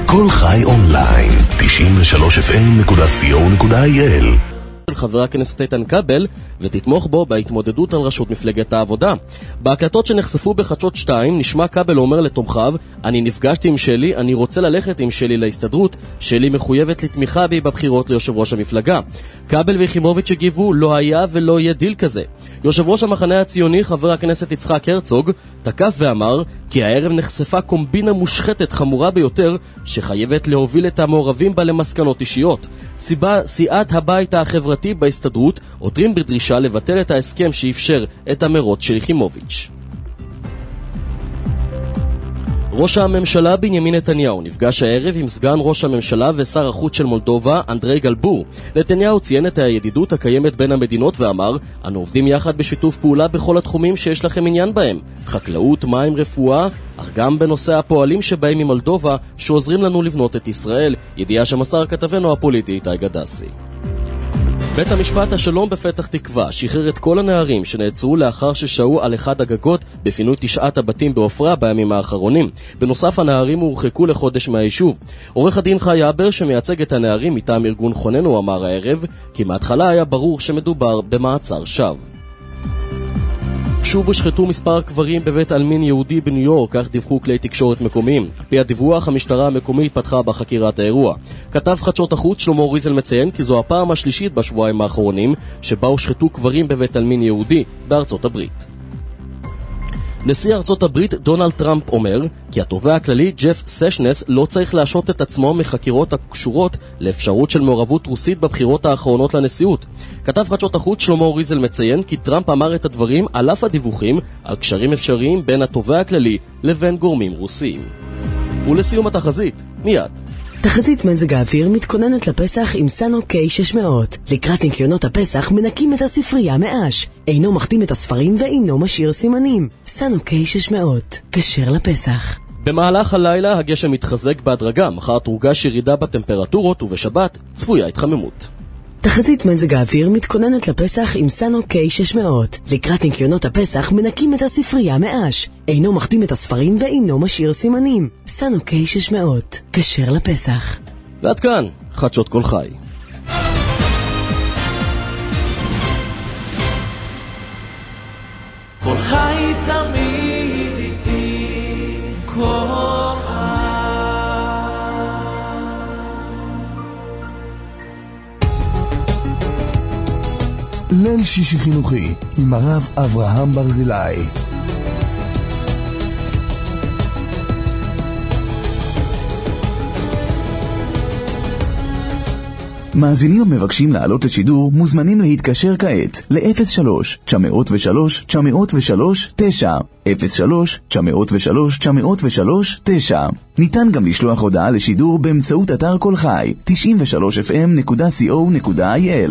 כל חי אונליין, 93fm.co.il. חבר הכנסת איתן כבל ותתמוך בו בהתמודדות על ראשות מפלגת העבודה. בהקלטות שנחשפו בחדשות 2 נשמע כבל אומר לתומכיו: אני נפגשתי עם שלי, אני רוצה ללכת עם שלי להסתדרות, שלי מחויבת לתמיכה בי בבחירות ליושב ראש המפלגה. כבל וחימוביץ' הגיבו: לא היה ולא יהיה דיל כזה. יושב ראש המחנה הציוני חבר הכנסת יצחק הרצוג תקף ואמר כי הערב נחשפה קומבינה מושחתת חמורה ביותר שחייבת להוביל את המעורבים בה למסקנות אישיות. סיעת הבית החברתי בהסתדרות עותרים בדרישה לבטל את ההסכם שאפשר את המרוץ של חימוביץ'. ראש הממשלה בנימין נתניהו נפגש הערב עם סגן ראש הממשלה ושר החוץ של מולדובה אנדרי גלבור. נתניהו ציין את הידידות הקיימת בין המדינות ואמר: אנו עובדים יחד בשיתוף פעולה בכל התחומים שיש לכם עניין בהם, חקלאות, מים, רפואה, אך גם בנושא הפועלים שבאים ממולדובה שעוזרים לנו לבנות את ישראל. ידיעה שמסר כתבנו הפוליטי איתי גדסי. בית המשפט השלום בפתח תקווה שחרר את כל הנערים שנעצרו לאחר ששהו על אחד הגגות בפינוי 9 הבתים בעופרה בימים האחרונים. בנוסף, הנערים הורחקו לחודש מהיישוב. עורך הדין חי אבר שמייצג את הנערים מטעם ארגון חוננו אמר הערב כי מההתחלה היה ברור שמדובר במעצר שווא. שוב הושחתו מספר קברים בבית אלמין יהודי בניו יורק, כך דיווחו כלי תקשורת מקומיים. על פי הדיווח, המשטרה המקומית פתחה בחקירת האירוע. כתב חדשות החוץ שלמה ריזל מציין כי זו הפעם השלישית בשבועיים האחרונים שבה הושחתו קברים בבית אלמין יהודי בארצות הברית. נשיא ארצות הברית דונלד טראמפ אומר כי התובע הכללי ג'ף סשנס לא צריך להשעות את עצמו מחקירות הקשורות לאפשרות של מעורבות רוסית בבחירות האחרונות לנשיאות. כתב חדשות החוץ שלמה ריזל מציין כי טראמפ אמר את הדברים על אף הדיווחים על קשרים אפשריים בין התובע הכללי לבין גורמים רוסיים. ולסיום התחזית, מיד. תחזית מזג האוויר מתכוננת לפסח עם סאנו K600. לקראת ניקיונות הפסח מנקים את הספרייה מאש. אינו מחתים את הספרים ואינו משאיר סימנים. סאנו K600, כשר לפסח. במהלך הלילה הגשם מתחזק בהדרגה, מחר תורגש ירידה בטמפרטורות ובשבת צפויה התחממות. תחזית מזג האוויר מתכוננת לפסח עם סאנו K600. לקראת ניקיונות הפסח מנקים את הספרייה מאש. אינו מחתים את הספרים ואינו משאיר סימנים. סאנו K600, כשר לפסח. ועד כאן, חדשות כל חי. כל חי תמיד איתי, כל חי. ליל שישי חינוכי עם הרב אברהם ברזילי. מאזינים המבקשים לעלות לשידור מוזמנים להתקשר כעת ל-03-903-903-9 03-903-903-9. ניתן גם לשלוח הודעה לשידור באמצעות אתר כל חי 93fm.co.il.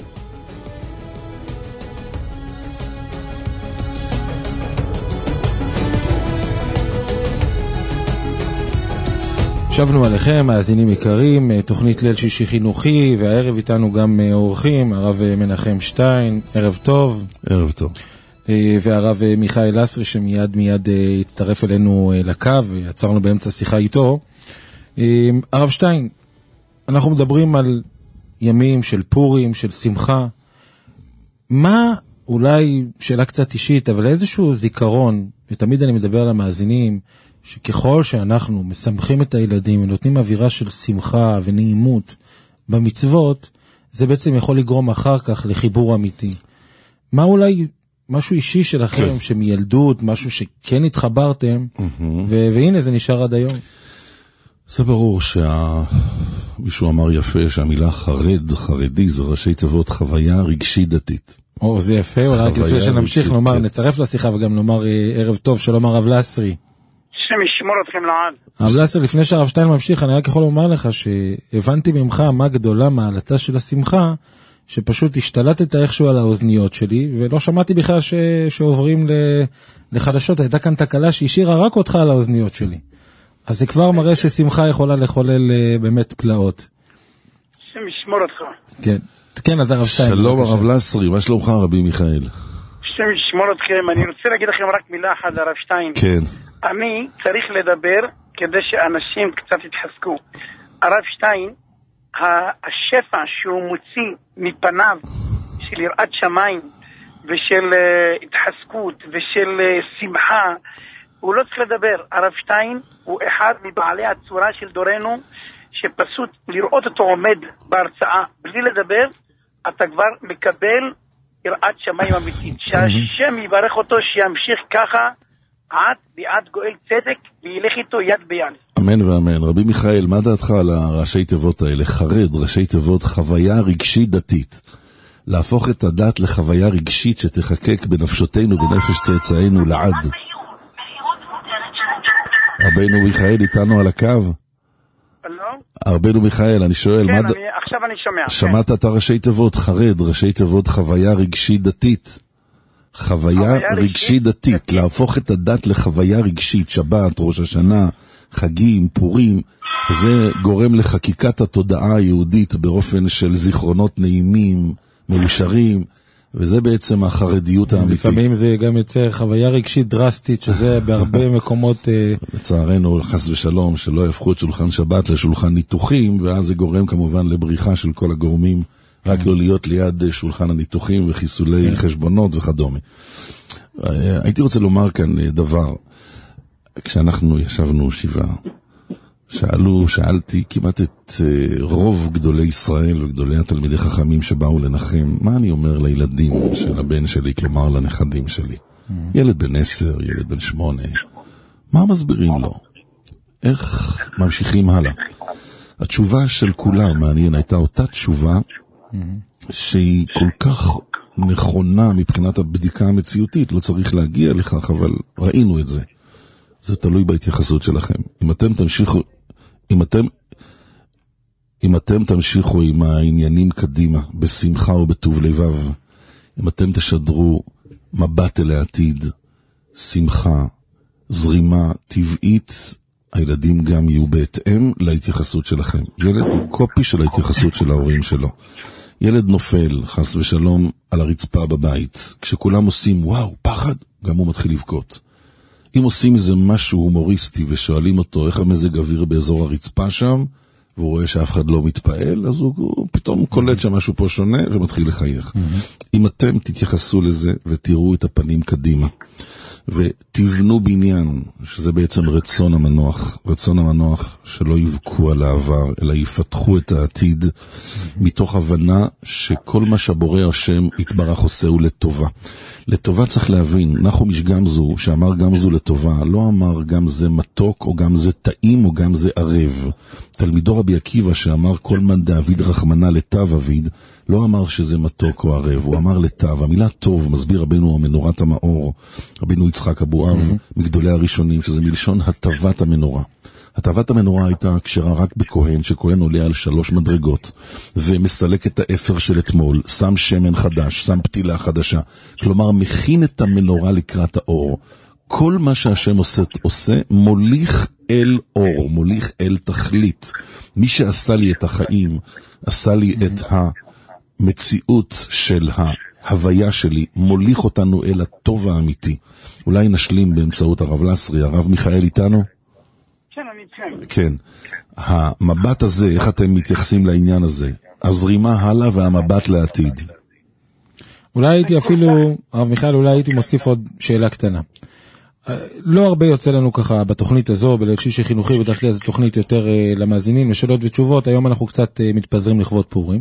שבנו עליכם, מאזינים יקרים, תוכנית ליל שישי חינוכי, והערב איתנו גם אורחים, הרב מנחם שטיין, ערב טוב. ערב טוב. והרב מיכאל אסרי שמיד יצטרף אלינו לקו, ויצרנו באמצע שיחה איתו. הרב שטיין, אנחנו מדברים על ימים של פורים, של שמחה. מה, אולי שאלה קצת אישית, אבל איזשהו זיכרון, ותמיד אני מדבר על המאזינים, שככל שאנחנו משמחים את הילדים ונותנים אווירה של שמחה ונעימות במצוות, זה בעצם יכול לגרום אחר כך לחיבור אמיתי. מה אולי משהו אישי שלכם, שמילדות, משהו שכן התחברתם, והנה זה נשאר עד היום? זה ברור מישהו אמר יפה שהמילה חרדי זה ראשי תיבות חוויה רגשית דתית. זה יפה, אולי רק לפני שנמשיך לומר, נצרף לשיחה וגם לומר ערב טוב, שלום הרב לסרי. השם ישמור אתכם לעד. הרב לסר, לפני שהרב שטיין ממשיך, אני רק יכול לומר לך שהבנתי ממך מה גדולה מעלתה של השמחה, שפשוט השתלטת איכשהו על האוזניות שלי, ולא שמעתי בכלל שעוברים לחדשות. הייתה כאן תקלה שהשאירה רק אותך על האוזניות שלי. אז זה כבר מראה ששמחה יכולה לחולל באמת פלאות. השם ישמור אותך. כן, אז הרב שטיין. שלום הרב לסרי, מה שלומך רבי מיכאל? השם ישמור אתכם. אני רוצה להגיד לכם רק מילה אחת לרב שטיין. כן. אני צריך לדבר כדי שאנשים קצת יתחזקו. הרב שטיין, השפע שהוא מוציא מפניו של יראת שמיים ושל התחזקות ושל שמחה, הוא לא צריך לדבר. הרב שטיין הוא אחד מבעלי הצורה של דורנו, שפשוט לראות אותו עומד בהרצאה בלי לדבר, אתה כבר מקבל יראת שמיים אמיתית. שהשם יברך אותו שימשיך ככה עד ביאת גואל צדק וילך איתו יד ביד. אמן ואמן. רבי מיכאל, מה דעתך על הראשי תיבות האלה? חרד, ראשי תיבות חוויה רגשית דתית. להפוך את הדת לחוויה רגשית שתחקק בנפשותינו, בנפש צאצאינו לעד. רבינו מיכאל איתנו על הקו? רבינו מיכאל, אני שואל, כן, עכשיו אני שומע. שמעת את הראשי תיבות חרד, ראשי תיבות חוויה רגשית דתית. חוויה רגשית דתית, להפוך את הדת לחוויה רגשית, שבת, ראש השנה, חגים, פורים, וזה גורם לחקיקת התודעה היהודית באופן של זיכרונות נעימים, מאושרים, וזה בעצם החרדיות האמיתית. לפעמים זה גם יוצא חוויה רגשית דרסטית, שזה בהרבה מקומות... לצערנו, חס ושלום, שלא יהפכו את שולחן שבת לשולחן ניתוחים, ואז זה גורם כמובן לבריחה של כל הגורמים, רק לא להיות ליד שולחן הניתוחים וחיסולי חשבונות וכדומה. הייתי רוצה לומר כאן דבר, כשאנחנו ישבנו שבעה, שאלתי כמעט את רוב גדולי ישראל וגדולי התלמידי חכמים שבאו לנחם, מה אני אומר לילדים של הבן שלי, כלומר לנכדים שלי? ילד בן 10, ילד בן 8, מה מסבירים לו? איך ממשיכים הלאה? התשובה של כולם, מעניין, הייתה אותה תשובה שהיא כל כך נכונה מבחינת הבדיקה המציאותית, לא צריך להגיע לכך, אבל ראינו את זה. זה תלוי בהתייחסות שלכם. אם אתם תמשיכו עם העניינים קדימה, בשמחה ובטוב לבב, אם אתם תשדרו מבט אל העתיד, שמחה, זרימה טבעית, הילדים גם יהיו בהתאם להתייחסות שלכם. ילד הוא קופי של ההתייחסות של ההורים שלו. ילד נופל, חס ושלום, על הרצפה בבית. כשכולם עושים וואו, פחד, גם הוא מתחיל לבכות. אם עושים איזה משהו הומוריסטי ושואלים אותו איך המזג אוויר באזור הרצפה שם, והוא רואה שאף אחד לא מתפעל, אז הוא פתאום קולט שמשהו פה שונה ומתחיל לחייך. אם אתם תתייחסו לזה ותראו את הפנים קדימה, ותבנו בניין, שזה בעצם רצון המנוח שלא יבכו על העבר, אלא יפתחו את העתיד, מתוך הבנה שכל מה שבורא השם יתברך עושה הוא לטובה. לטובה צריך להבין, נחום גמזו, שאמר גמזו לטובה, לא אמר גם זה מתוק, או גם זה טעים, או גם זה ערב. תלמידו רבי עקיבא, שאמר כל מן דאביד רחמנה לטב אביד, לא אמר שזה מתוק או ערב, הוא אמר לטב. המילה טוב, מסביר רבינו מנורת המאור, רבינו יצחק אבו אב, מגדולי הראשונים, שזה מלשון הטבת המנורה. הטבת המנורה הייתה קשרה רק בכהן, שכהן עולה על 3 מדרגות, ומסלק את האפר של אתמול, שם שמן חדש, שם פתילה חדשה. כלומר, מכין את המנורה לקראת האור. כל מה שהשם עושה מוליך אל אור, מוליך אל תכלית. מי שעשה לי את החיים, עשה לי את המציאות של ההוויה שלי, מוליך אותנו אל הטוב האמיתי. אולי נשלים באמצעות הרב לסרי. הרב מיכאל איתנו? כן. המבט הזה, איך אתם מתייחסים לעניין הזה? הזרימה הלאה והמבט לעתיד. אולי הייתי אפילו, הרב מיכאל, אולי הייתי מוסיף עוד שאלה קטנה. לא הרבה יוצא לנו ככה בתוכנית הזו, בליל שישי חינוכי, בדרך כלל זו תוכנית יותר למאזינים, לשאלות ותשובות. היום אנחנו קצת מתפזרים לכבוד פורים.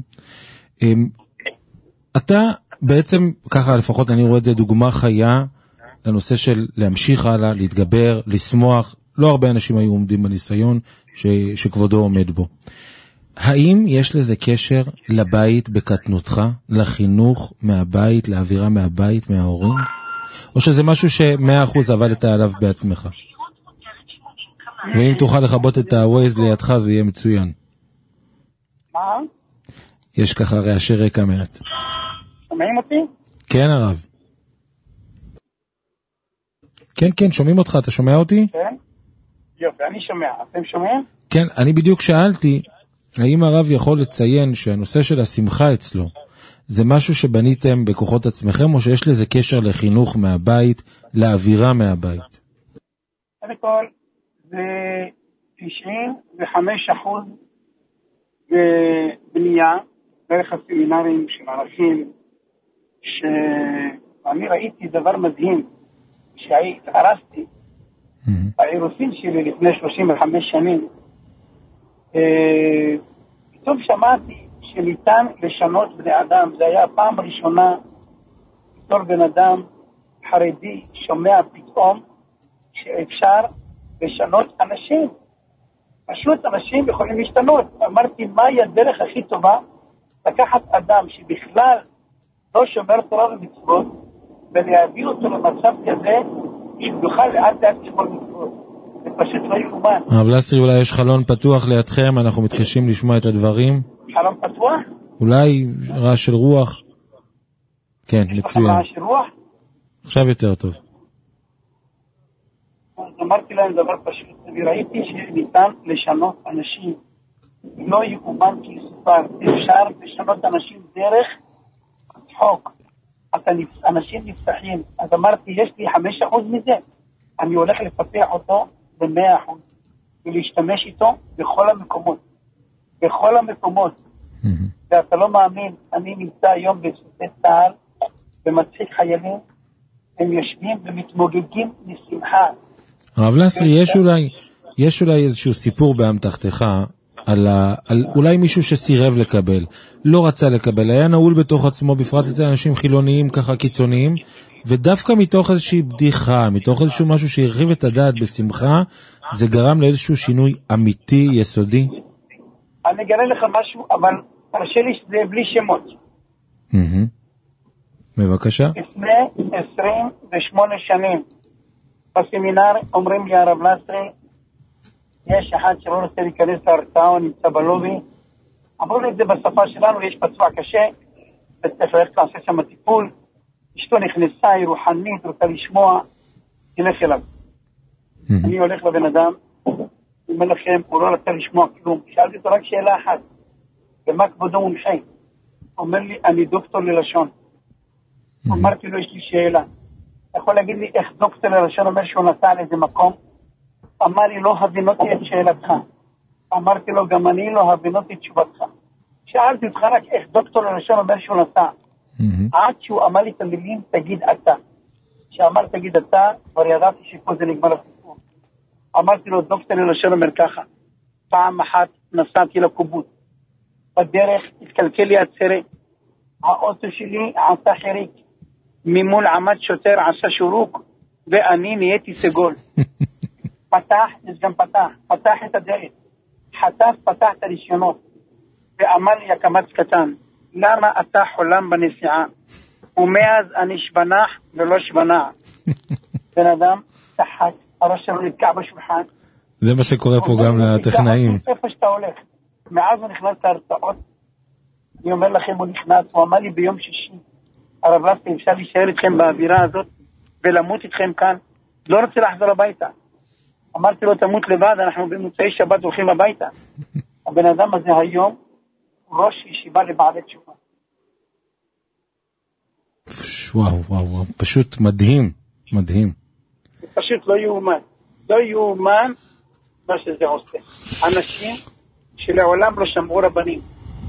אתה בעצם, ככה לפחות אני רואה את זה, דוגמה חיה לנושא של להמשיך הלאה, להתגבר, לשמוח. לא הרבה אנשים היו עומדים בניסיון שכבודו עומד בו. האם יש לזה קשר לבית בקטנותך, לחינוך מהבית, לאווירה מהבית, מההורים? או שזה משהו ש100% עבדת עליו בעצמך? ואם תוכל לחבות את הווייז לידך זה יהיה מצוין. יש ככה רעשי רקע מעט. שומעים אותי? כן הרב. כן, שומעים אותך, אתה שומע אותי? כן. יופי, אני שומע. אתם שומעים? כן, אני בדיוק שאלתי, האם הרב יכול לציין שהנושא של השמחה אצלו, זה משהו שבניתם בכוחות עצמכם, או שיש לזה קשר לחינוך מהבית, לאווירה מהבית? קודם כל, זה בבנייה, דרך הסמינרים של ערכים, שאני ראיתי דבר מדהים, שהתארסתי באירוסין שלי לפני 35 שנים, פתאום שמעתי שניתן לשנות בני אדם. זה היה הפעם הראשונה בתור בן אדם חרדי שומע פתאום שאפשר לשנות אנשים. פשוט אנשים יכולים להשתנות. אמרתי, מהי הדרך הכי טובה? לקחת אדם שבכלל לא שומר תורה ומצוות ולהביא אותו למצב כזה שיוכל לאט לאט לשמור מצוות. זה פשוט לא יאומן. הרב לסרי, אולי יש חלון פתוח לידכם, אנחנו מתקשים לשמוע את הדברים. חלון פתוח? אולי רעש של רוח. כן, מצוין. רעש של רוח? עכשיו יותר טוב. אמרתי להם דבר פשוט, אני ראיתי שניתן לשנות אנשים, לא יאומן כי יסופר, אפשר לשנות אנשים דרך צחוק, אנשים נפתחים. אז אמרתי, יש לי 5% מזה, אני הולך לפתח אותו ב100% ולהשתמש איתו בכל המקומות, ואתה לא מאמין, אני נמצא היום בבסיסי צה"ל ומצחיק חיילים, הם יושבים ומתמוגגים משמחה. הרב לסרי, יש אולי איזשהו סיפור באמתחתך על אולי מישהו שסירב לקבל, לא רצה לקבל, היה נעול בתוך עצמו, בפרט אצל אנשים חילוניים ככה קיצוניים, ודווקא מתוך איזושהי בדיחה, מתוך איזשהו משהו שהרחיב את הדעת בשמחה, זה גרם לאיזשהו שינוי אמיתי, יסודי. אני אגלה לך משהו, אבל תרשה לי שזה בלי שמות. בבקשה. לפני 28 שנים, בסמינר אומרים לי, הרב לסרי, יש אחד שלא רוצה להיכנס להרצאה, הוא נמצא בלובי. אמרו לי את זה בשפה שלנו, יש פצוע קשה, וצריך ללכת לעשות שם טיפול. אשתו נכנסה, היא רוחנית, רוצה לשמוע, תלך אליו. אני הולך לבן אדם, הוא אומר לכם, הוא לא רוצה לשמוע כלום. שאלתי אותו רק שאלה אחת, ומה כבודו מומחה? הוא אומר לי, אני דוקטור ללשון. אמרתי לו, יש לי שאלה. אתה יכול להגיד לי איך דוקטור ללשון אומר שהוא נסע לאיזה מקום? אמר לי, לא הבינותי את שאלתך. אמרתי לו, גם אני לא הבינותי את תשובתך. שאלתי אותך רק איך דוקטור ללשון אומר שהוא נסע. עד שהוא אמר לי את המילים, תגיד אתה. שאמר תגיד אתה, כבר ידעתי שפה זה נגמר הסיפור. אמרתי לו, דוקטור ללשון אומר ככה. פעם אחת נסעתי לקובוץ. בדרך התקלקל לי הצרה. האוטו שלי עשה חיריק. ממול עמד שוטר, עשה שורוק, ואני נהייתי סגול. פתח, יש גם פתח את הדלת. חטף, פתח את הרישיונות. ואמר לי הקמץ קטן, למה אתה חולם בנסיעה? ומאז אני שבנח ולא שבנע. בן אדם צחק, הראש שלו נתקע בשולחן. זה מה שקורה פה גם לטכנאים. איפה שאתה הולך. מאז הוא נכנס להרצאות, אני אומר לכם, הוא נכנס, הוא אמר לי ביום שישי, הרב לסרי, אפשר להישאר איתכם באווירה הזאת ולמות איתכם כאן, לא רוצה לחזור הביתה. אמרתי לו, תמות לבד, אנחנו במוצאי שבת הולכים הביתה. הבן אדם הזה היום ראש ישיבה לבעלי תשובה. וואו, פשוט מדהים. זה פשוט לא יאומן מה שזה עושה. אנשים שלעולם לא שמעו רבנים,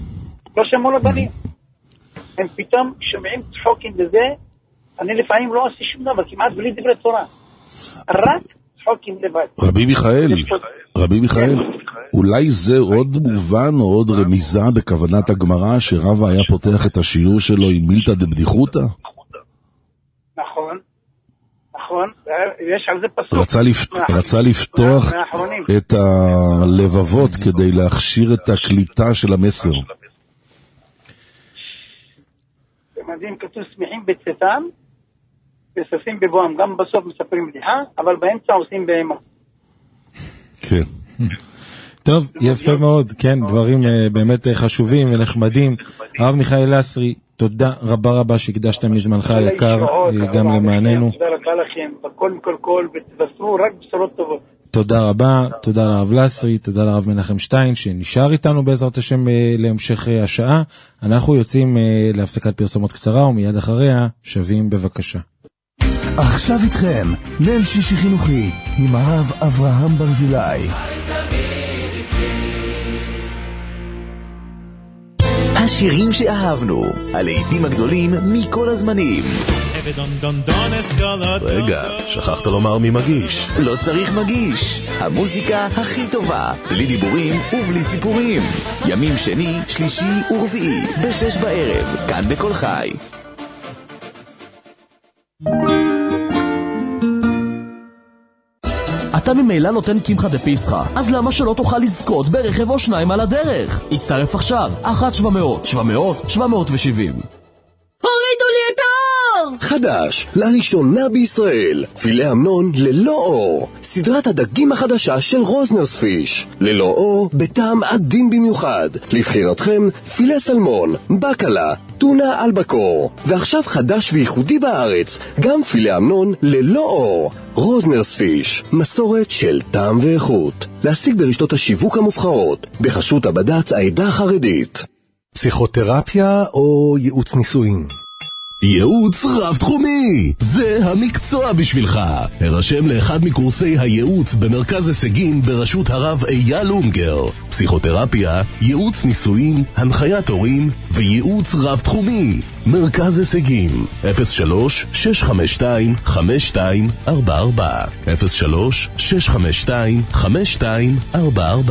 הם פתאום שומעים צחוקים בזה. אני לפעמים לא עושה שום דבר, כמעט בלי דברי תורה, רק צחוקים לבד. רבי מיכאל, אולי זה עוד מובן או עוד רמיזה בכוונת הגמרא שרבא היה פותח את השיעור שלו עם מילתא דבדיחותא? נכון, יש על זה פסוק. רצה לפתוח את הלבבות כדי להכשיר את הקליטה של המסר. מדהים, כתוב שמחים בצאתם וששים בבואם. גם בסוף מספרים בדיחה, אבל באמצע עושים בהמה. כן. טוב, יפה מאוד, כן, דברים באמת חשובים ונחמדים. הרב מיכאל לסרי, תודה רבה שהקדשתם מזמנך היקר גם למעננו. תודה רבה לכם, בכל ותבשרו רק בשורות טובות. תודה רבה, תודה לרב לסרי, תודה לרב מנחם שטיין שנשאר איתנו בעזרת השם להמשך השעה. אנחנו יוצאים להפסקת פרסומות קצרה ומיד אחריה שווים בבקשה. עכשיו איתכם ליל שישי חינוכי עם הרב אברהם ברזילי. השירים שאהבנו, הלהיטים הגדולים מכל הזמנים. רגע, שכחת לומר מי מגיש. לא צריך מגיש, המוזיקה הכי טובה, בלי דיבורים ובלי סיפורים. ימים שני, שלישי ורביעי, ב-6 בערב, כאן בכל חי. אתה ממילא נותן קמחה דפיסחה, אז למה שלא תוכל לזכות ברכב או שניים על הדרך? הצטרף עכשיו, 1-700-700-770. הורידו לי את האור! חדש, לראשונה בישראל, פילה אמנון ללא אור. סדרת הדגים החדשה של רוזנרס פיש. ללא אור, בטעם עדין במיוחד. לבחירתכם, פילה סלמון, בקלה, טונה אלבקור. ועכשיו חדש וייחודי בארץ, גם פילה אמנון ללא אור. רוזנרס פיש, מסורת של טעם ואיכות. להשיג ברשתות השיווק המובחרות, בחסות הבד"ץ העדה החרדית. פסיכותרפיה או ייעוץ נישואין? ייעוץ רב-תחומי, זה המקצוע בשבילך. הרשם לאחד מקורסי הייעוץ במרכז הישגים בראשות הרב אייל אונגר. פסיכותרפיה, ייעוץ נישואין, הנחיית הורים וייעוץ רב-תחומי. מרכז הישגים 03-652-5244 03-652-5244.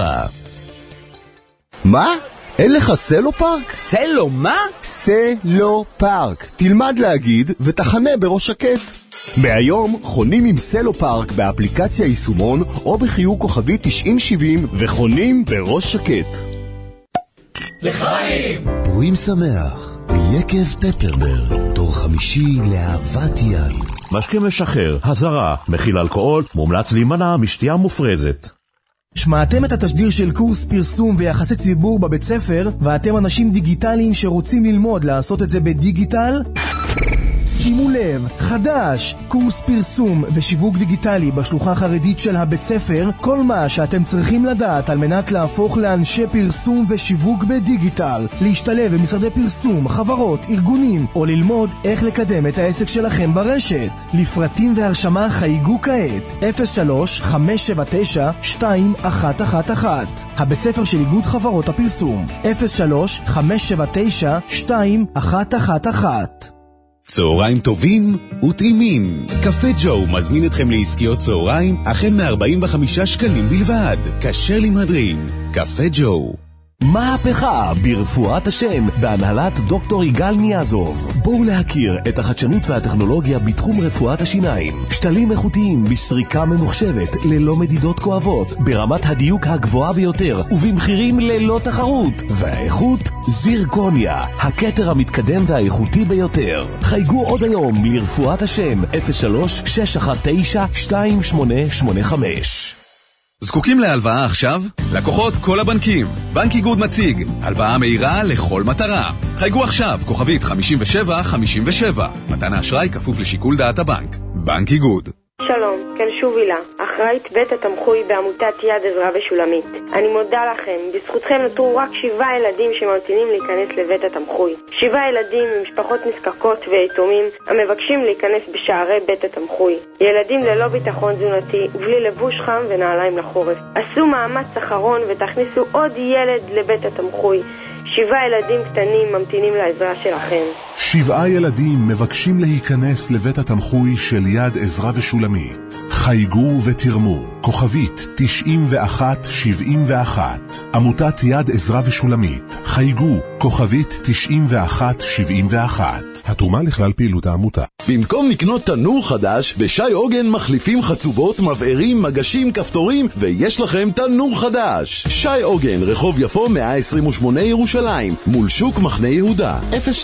מה? אין לך סלו פארק? סלו מה? סלו פארק. תלמד להגיד ותחנה בראש שקט. מהיום חונים עם סלו פארק באפליקציה יישומון או בחיוג כוכבי 9070 וחונים בראש שקט. לחיים! פורים שמח מיקב טפרברג, דור 5 לאהבת יין. משקה משחרר, הזרה, מכיל אלכוהול, מומלץ להימנע משתייה מופרזת. שמעתם את התשדיר של קורס פרסום ויחסי ציבור בבית ספר, ואתם אנשים דיגיטליים שרוצים ללמוד לעשות את זה בדיגיטל? שימו לב, חדש, קורס פרסום ושיווק דיגיטלי בשלוחה החרדית של הבית ספר, כל מה שאתם צריכים לדעת על מנת להפוך לאנשי פרסום ושיווק בדיגיטל, להשתלב במשרדי פרסום, חברות, ארגונים, או ללמוד איך לקדם את העסק שלכם ברשת. לפרטים והרשמה חייגו כעת 03-579-2111. הבית ספר של איגוד חברות הפרסום 03-579-2111. צהריים טובים וטעימים. קפה ג'ו מזמין אתכם לעסקיות צהריים החל מ-45 שקלים בלבד. כשר למהדרין. קפה ג'ו. מהפכה ברפואת השן בהנהלת דוקטור יגאל ניאזוב. בואו להכיר את החדשנות והטכנולוגיה בתחום רפואת השיניים. שתלים איכותיים בסריקה ממוחשבת ללא מדידות כואבות, ברמת הדיוק הגבוהה ביותר ובמחירים ללא תחרות. והאיכות זירקוניה, הכתר המתקדם והאיכותי ביותר. חייגו עוד היום לרפואת השן 03-619-2885. זקוקים להלוואה עכשיו? לקוחות כל הבנקים. בנק איגוד מציג הלוואה מהירה לכל מטרה. חייגו עכשיו, כוכבית 5757. מתן האשראי כפוף לשיקול דעת הבנק. בנק איגוד. שלום, כאן שוב הילה, אחראית בית התמחוי בעמותת יד עזרא ושולמית. אני מודה לכם, בזכותכם נותרו רק 7 ילדים שממתינים להיכנס לבית התמחוי. 7 ילדים ממשפחות נזקקות ויתומים המבקשים להיכנס בשערי בית התמחוי. ילדים ללא ביטחון תזונתי ובלי לבוש חם ונעליים לחורף. עשו מאמץ אחרון ותכניסו עוד ילד לבית התמחוי. 7 ילדים קטנים ממתינים לעזרה שלכם. 7 ילדים מבקשים להיכנס לבית התמחוי של יד עזרא ושולמית. חייגו ותרמו, כוכבית 9171. עמותת יד עזרא ושולמית. חייגו, כוכבית 9171. התרומה לכלל פעילות העמותה. במקום לקנות תנור חדש, בשי עוגן מחליפים חצובות, מבערים, מגשים, כפתורים, ויש לכם תנור חדש. שי עוגן, רחוב יפו 128 ירושלים, מול שוק מחנה יהודה.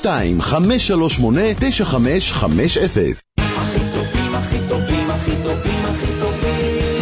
02-538-9550. הכי טובים, הכי טובים, הכי טובים, הכי טובים.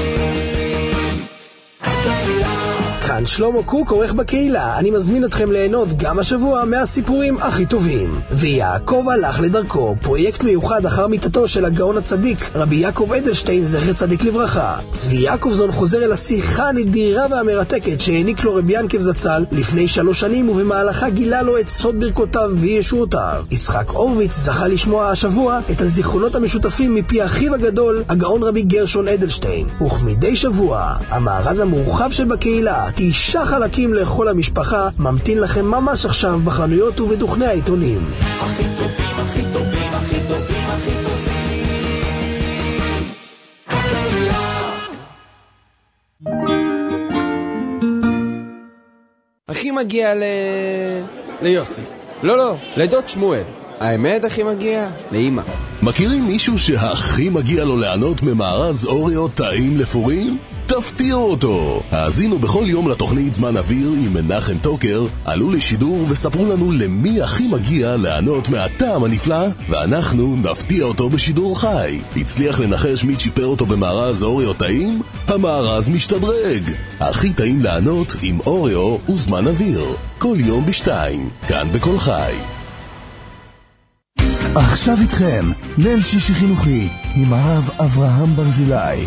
כאן שלמה קוק עורך בקהילה. אני מזמין אתכם ליהנות גם השבוע מהסיפורים הכי טובים. ויעקב הלך לדרכו, פרויקט מיוחד אחר מיתתו של הגאון הצדיק רבי יעקב אדלשטיין זכר צדיק לברכה. צבי יעקובזון חוזר אל השיחה הנדירה והמרתקת שהעניק לו רבי ינקב זצ"ל לפני 3 שנים, ובמהלכה גילה לו את סוד ברכותיו וישועותיו. יצחק הורוביץ זכה לשמוע השבוע את הזיכרונות המשותפים מפי אחיו הגדול הגאון רבי גרשון אדלשטיין. וכמדי שבוע המארז המורחב של בקהילה 5 חלקים לכל המשפחה ממתין לכם ממש עכשיו בחנויות ובדוכני העיתונים. הכי טובים, הכי טובים, הכי טובים, הכי טובים. הכי מגיע ליוסי. לא, לדוד שמואל. האמת הכי מגיע לאמא. מכירים מישהו שהכי מגיע לו לענות ממארז אוריו טעים לפורים? תפתיעו אותו! האזינו בכל יום לתוכנית זמן אוויר עם מנחם טוקר, עלו לשידור וספרו לנו למי הכי מגיע לענות מהטעם הנפלא, ואנחנו נפתיע אותו בשידור חי. הצליח לנחש מי צ'יפר אותו במארז אוריו טעים? המארז משתדרג! הכי טעים לענות עם אוריו וזמן אוויר. כל יום ב2, כאן בכל חי. עכשיו איתכם, ליל שישי חינוכי עם הרב אברהם ברזילי.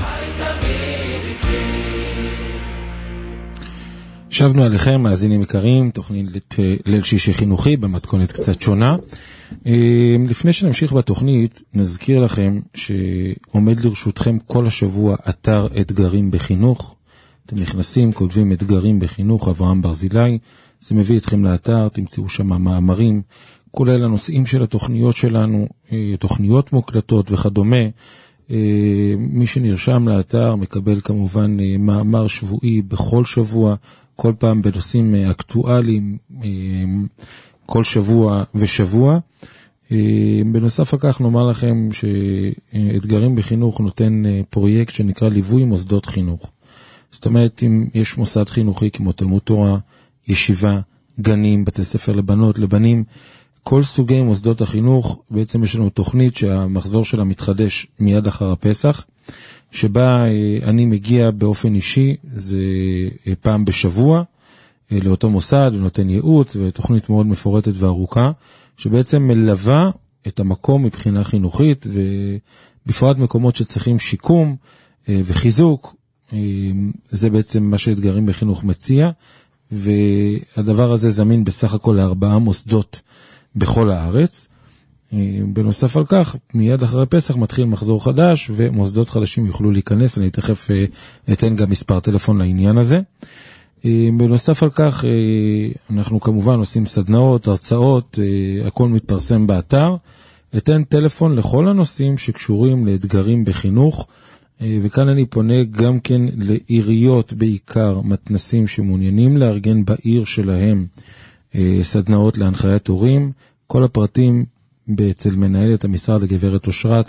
שבנו עליכם, מאזינים יקרים, תוכנית ליל שישי חינוכי במתכונת קצת שונה. לפני שנמשיך בתוכנית, נזכיר לכם שעומד לרשותכם כל השבוע אתר אתגרים בחינוך. אתם נכנסים, כותבים אתגרים בחינוך, אברהם ברזילי, זה מביא אתכם לאתר, תמצאו שם מאמרים, כולל הנושאים של התוכניות שלנו, תוכניות מוקלטות וכדומה. מי שנרשם לאתר מקבל כמובן מאמר שבועי בכל שבוע, כל פעם בנושאים אקטואליים, כל שבוע ושבוע. בנוסף לכך נאמר לכם שאתגרים בחינוך נותן פרויקט שנקרא ליווי מוסדות חינוך. זאת אומרת, אם יש מוסד חינוכי כמו תלמוד תורה, ישיבה, גנים, בתי ספר לבנות, לבנים, כל סוגי מוסדות החינוך, בעצם יש לנו תוכנית שהמחזור שלה מתחדש מיד אחר הפסח, שבה אני מגיע באופן אישי, זה פעם בשבוע, לאותו מוסד, ונותן ייעוץ, ותוכנית מאוד מפורטת וארוכה, שבעצם מלווה את המקום מבחינה חינוכית, ובפרט מקומות שצריכים שיקום וחיזוק, זה בעצם מה שאתגרים בחינוך מציע, והדבר הזה זמין בסך הכל ל4 מוסדות בכל הארץ. בנוסף על כך, מיד אחרי פסח מתחיל מחזור חדש, ומוסדות חדשים יוכלו להיכנס, אני תכף אתן גם מספר טלפון לעניין הזה. בנוסף על כך, אנחנו כמובן עושים סדנאות, הרצאות, הכל מתפרסם באתר. אתן טלפון לכל הנושאים שקשורים לאתגרים בחינוך, וכאן אני פונה גם כן לעיריות בעיקר, מתנסים שמעוניינים לארגן בעיר שלהם סדנאות להנחיית הורים. כל הפרטים אצל מנהלת המשרד הגברת אושרת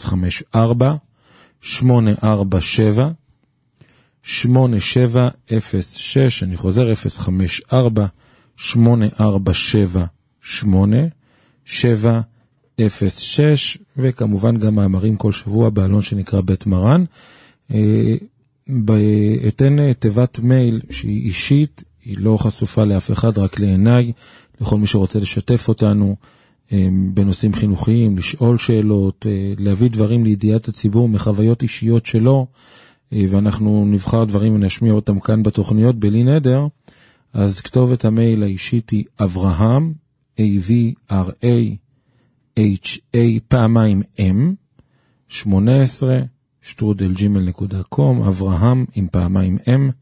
ב-054-847-8706, אני חוזר 054-847-8706, וכמובן גם מאמרים כל שבוע בעלון שנקרא בית מרן. אתן תיבת מייל שהיא אישית, היא לא חשופה לאף אחד, רק לעיניי, לכל מי שרוצה לשתף אותנו בנושאים חינוכיים, לשאול שאלות, להביא דברים לידיעת הציבור מחוויות אישיות שלו, ואנחנו נבחר דברים ונשמיע אותם כאן בתוכניות בלי נדר. אז כתוב את המייל האישית היא אברהם, avraham18 אברהם עם פעמיים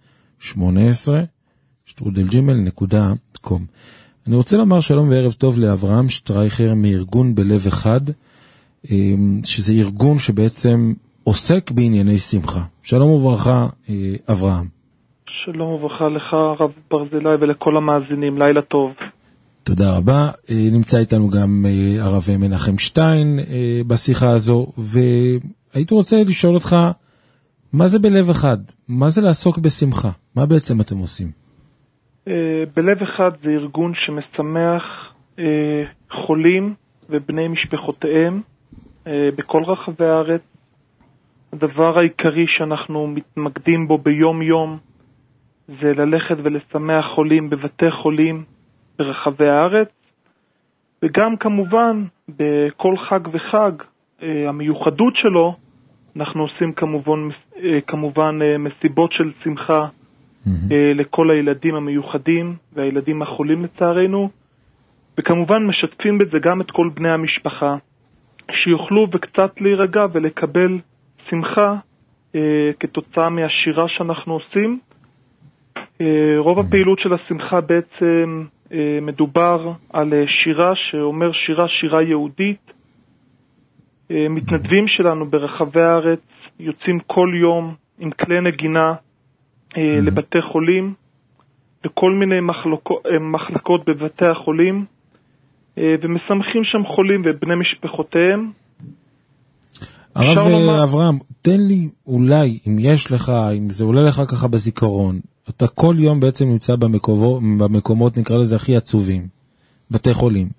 m18 אני רוצה לומר שלום וערב טוב לאברהם שטרייכר מארגון בלב אחד, שזה ארגון שבעצם עוסק בענייני שמחה. שלום וברכה אברהם. שלום וברכה לך הרב ברזילי ולכל המאזינים, לילה טוב. תודה רבה. נמצא איתנו גם הרב מנחם שטיין בשיחה הזו, והייתי רוצה לשאול אותך, מה זה בלב אחד? מה זה לעסוק בשמחה? מה בעצם אתם עושים? בלב אחד זה ארגון שמשמח חולים ובני משפחותיהם בכל רחבי הארץ. הדבר העיקרי שאנחנו מתמקדים בו ביום יום זה ללכת ולשמח חולים בבתי חולים ברחבי הארץ, וגם כמובן בכל חג וחג המיוחדות שלו אנחנו עושים כמובן מסיבות של שמחה לכל הילדים המיוחדים והילדים החולים לצערנו, וכמובן משתפים בזה גם את כל בני המשפחה שיוכלו וקצת להירגע ולקבל שמחה כתוצאה מהשירה שאנחנו עושים. רוב הפעילות של השמחה בעצם מדובר על שירה שאומר שירה יהודית. מתנדבים שלנו ברחבי הארץ יוצאים כל יום עם כלי נגינה לבתי חולים, לכל מיני מחלקות בבתי החולים, ומשמחים שם חולים ובני משפחותיהם. הרב אברהם, תן לי אולי, אם יש לך, אם זה עולה לך ככה בזיכרון, אתה כל יום בעצם נמצא במקומות, נקרא לזה הכי עצובים, בתי חולים.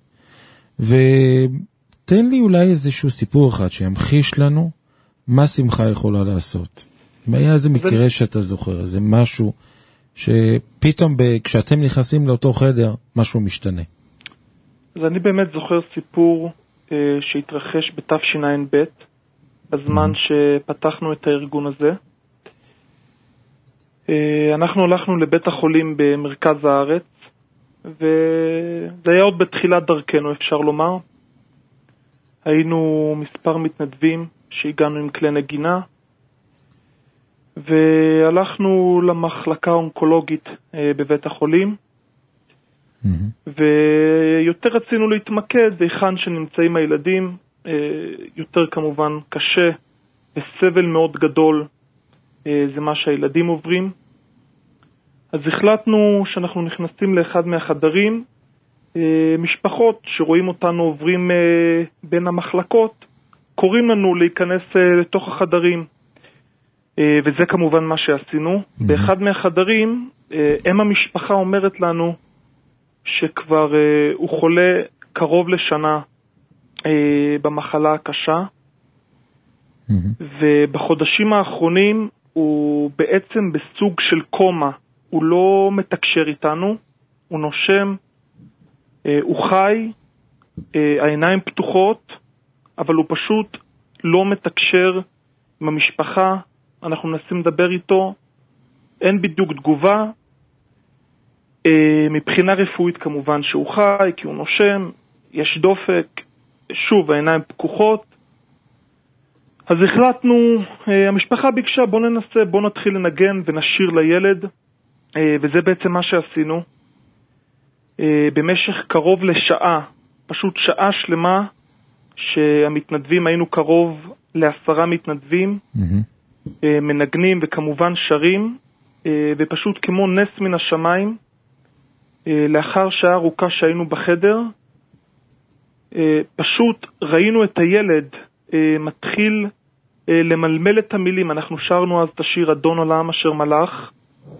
ותן לי אולי איזשהו סיפור אחד שימחיש לנו מה שמחה יכולה לעשות. אם היה איזה מקרה שאתה זוכר, איזה משהו שפתאום כשאתם נכנסים לאותו חדר, משהו משתנה. אז אני באמת זוכר סיפור שהתרחש בתשע"ב, בזמן שפתחנו את הארגון הזה. אנחנו הלכנו לבית החולים במרכז הארץ, וזה היה עוד בתחילת דרכנו, אפשר לומר. היינו מספר מתנדבים שהגענו עם כלי נגינה, והלכנו למחלקה האונקולוגית בבית החולים, ויותר רצינו להתמקד היכן שנמצאים הילדים. יותר כמובן קשה וסבל מאוד גדול זה מה שהילדים עוברים. אז החלטנו שאנחנו נכנסים לאחד מהחדרים, משפחות שרואים אותנו עוברים בין המחלקות, קוראים לנו להיכנס לתוך החדרים, וזה כמובן מה שעשינו. באחד מהחדרים אם המשפחה אומרת לנו שכבר הוא חולה קרוב לשנה במחלה הקשה, ובחודשים האחרונים הוא בעצם בסוג של קומה, הוא לא מתקשר איתנו, הוא נושם, הוא חי, העיניים פתוחות, אבל הוא פשוט לא מתקשר עם המשפחה. אנחנו מנסים לדבר איתו, אין בדיוק תגובה. מבחינה רפואית כמובן שהוא חי, כי הוא נושם, יש דופק, שוב העיניים פקוחות. אז החלטנו, המשפחה ביקשה בוא ננסה, בוא נתחיל לנגן ונשיר לילד, וזה בעצם מה שעשינו. במשך קרוב לשעה, פשוט שעה שלמה, שהמתנדבים, היינו קרוב ל10 מתנדבים, מנגנים וכמובן שרים, ופשוט כמו נס מן השמיים, לאחר שעה ארוכה שהיינו בחדר, פשוט ראינו את הילד מתחיל למלמל את המילים. אנחנו שרנו אז את השיר אדון עולם אשר מלך,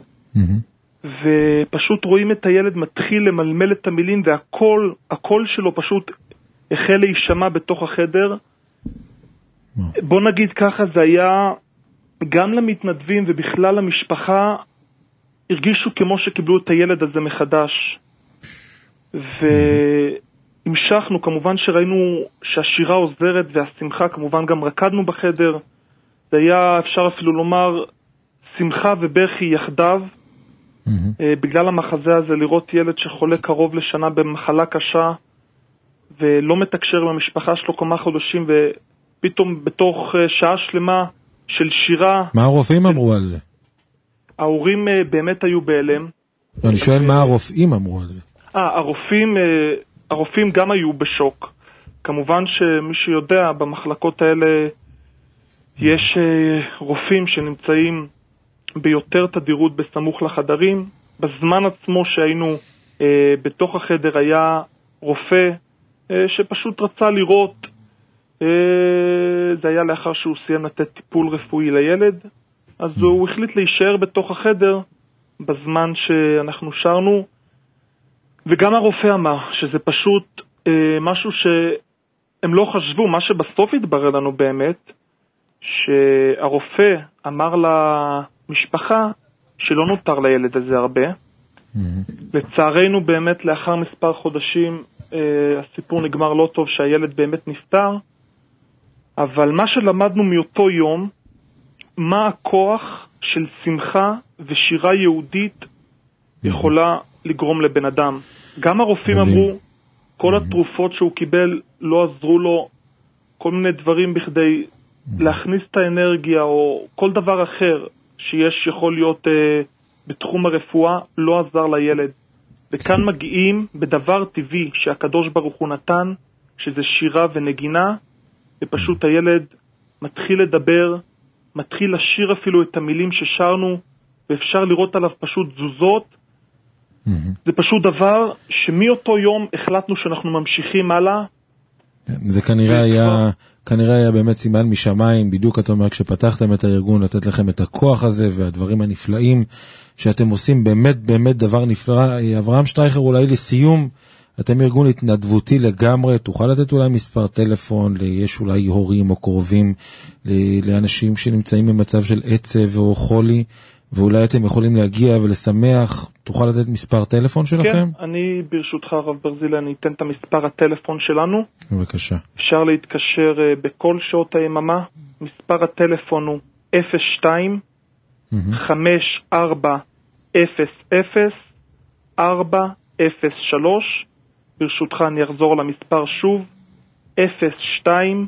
ופשוט רואים את הילד מתחיל למלמל את המילים, והקול שלו פשוט החל להישמע בתוך החדר. בוא נגיד ככה, זה היה גם למתנדבים ובכלל למשפחה, הרגישו כמו שקיבלו את הילד הזה מחדש. והמשכנו, כמובן שראינו שהשירה עוזרת והשמחה, כמובן גם רקדנו בחדר. זה היה, אפשר אפילו לומר, שמחה ובכי יחדיו, בגלל המחזה הזה, לראות ילד שחולה קרוב לשנה במחלה קשה, ולא מתקשר עם המשפחה שלו כמה חודשים, ופתאום בתוך שעה שלמה של שירה. מה הרופאים אמרו על זה? ההורים באמת היו בהלם. אני שואל מה הרופאים אמרו על זה. הרופאים גם היו בשוק. כמובן שמי שיודע, במחלקות האלה יש רופאים שנמצאים ביותר תדירות בסמוך לחדרים. בזמן עצמו שהיינו בתוך החדר היה רופא שפשוט רצה לראות, זה היה לאחר שהוא סיים לתת טיפול רפואי לילד, אז הוא החליט להישאר בתוך החדר בזמן שאנחנו שרנו, וגם הרופא אמר שזה פשוט משהו שהם לא חשבו. מה שבסוף התברר לנו באמת, שהרופא אמר למשפחה שלא נותר לילד הזה הרבה. לצערנו באמת לאחר מספר חודשים הסיפור נגמר לא טוב, שהילד באמת נפטר. אבל מה שלמדנו מאותו יום, מה הכוח של שמחה ושירה יהודית יכולה לגרום לבן אדם. גם הרופאים אמרו, כל התרופות שהוא קיבל לא עזרו לו, כל מיני דברים בכדי להכניס את האנרגיה, או כל דבר אחר שיש יכול להיות בתחום הרפואה לא עזר לילד. וכאן מגיעים בדבר טבעי שהקדוש ברוך הוא נתן, שזה שירה ונגינה, ופשוט הילד מתחיל לדבר, מתחיל לשיר אפילו את המילים ששרנו, ואפשר לראות עליו פשוט תזוזות. זה פשוט דבר שמאותו יום החלטנו שאנחנו ממשיכים הלאה. זה כנראה היה באמת סימן משמיים, בדיוק אתה אומר, כשפתחתם את הארגון, לתת לכם את הכוח הזה, והדברים הנפלאים שאתם עושים, באמת דבר נפלא. אברהם שטרייכר, אולי לסיום, אתם ארגון התנדבותי לגמרי, תוכל לתת אולי מספר טלפון, יש אולי הורים או קרובים, לאנשים שנמצאים במצב של עצב או חולי, ואולי אתם יכולים להגיע ולשמח, תוכל לתת מספר טלפון שלכם? כן, אני ברשותך הרב ברזילי, אני אתן את המספר הטלפון שלנו. בבקשה. אפשר להתקשר בכל שעות היממה, מספר הטלפון הוא 02 5400 403. ברשותך אני אחזור למספר שוב, 02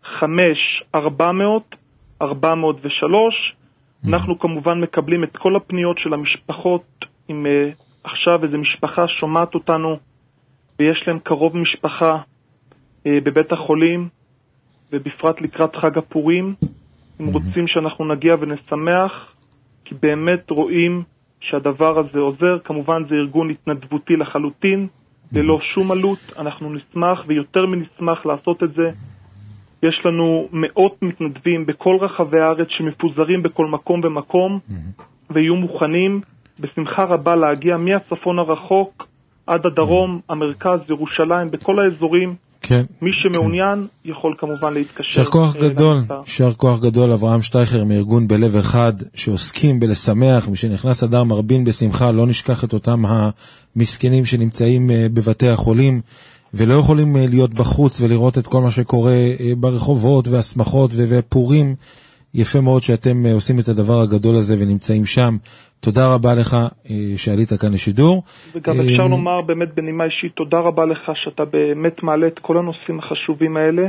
5400 403. אנחנו כמובן מקבלים את כל הפניות של המשפחות, אם עכשיו איזו משפחה שומעת אותנו ויש להם קרוב משפחה בבית החולים, ובפרט לקראת חג הפורים, הם רוצים שאנחנו נגיע ונשמח, כי באמת רואים שהדבר הזה עוזר. כמובן זה ארגון התנדבותי לחלוטין, ללא שום עלות, אנחנו נשמח ויותר מנשמח לעשות את זה. יש לנו מאות מתנדבים בכל רחבי הארץ שמפוזרים בכל מקום ומקום, ויהיו מוכנים בשמחה רבה להגיע מהצפון הרחוק עד הדרום, המרכז, ירושלים, בכל האזורים. כן. מי שמעוניין יכול כמובן להתקשר. שר כוח גדול, אברהם שטרייכר מארגון בלב אחד, שעוסקים בלשמח, משנכנס אדר מרבין בשמחה, לא נשכח את אותם המסכנים שנמצאים בבתי החולים, ולא יכולים להיות בחוץ ולראות את כל מה שקורה ברחובות והסמכות ופורים. יפה מאוד שאתם עושים את הדבר הגדול הזה ונמצאים שם. תודה רבה לך שעלית כאן לשידור. וגם אפשר לומר באמת בנימה אישית, תודה רבה לך שאתה באמת מעלה את כל הנושאים החשובים האלה.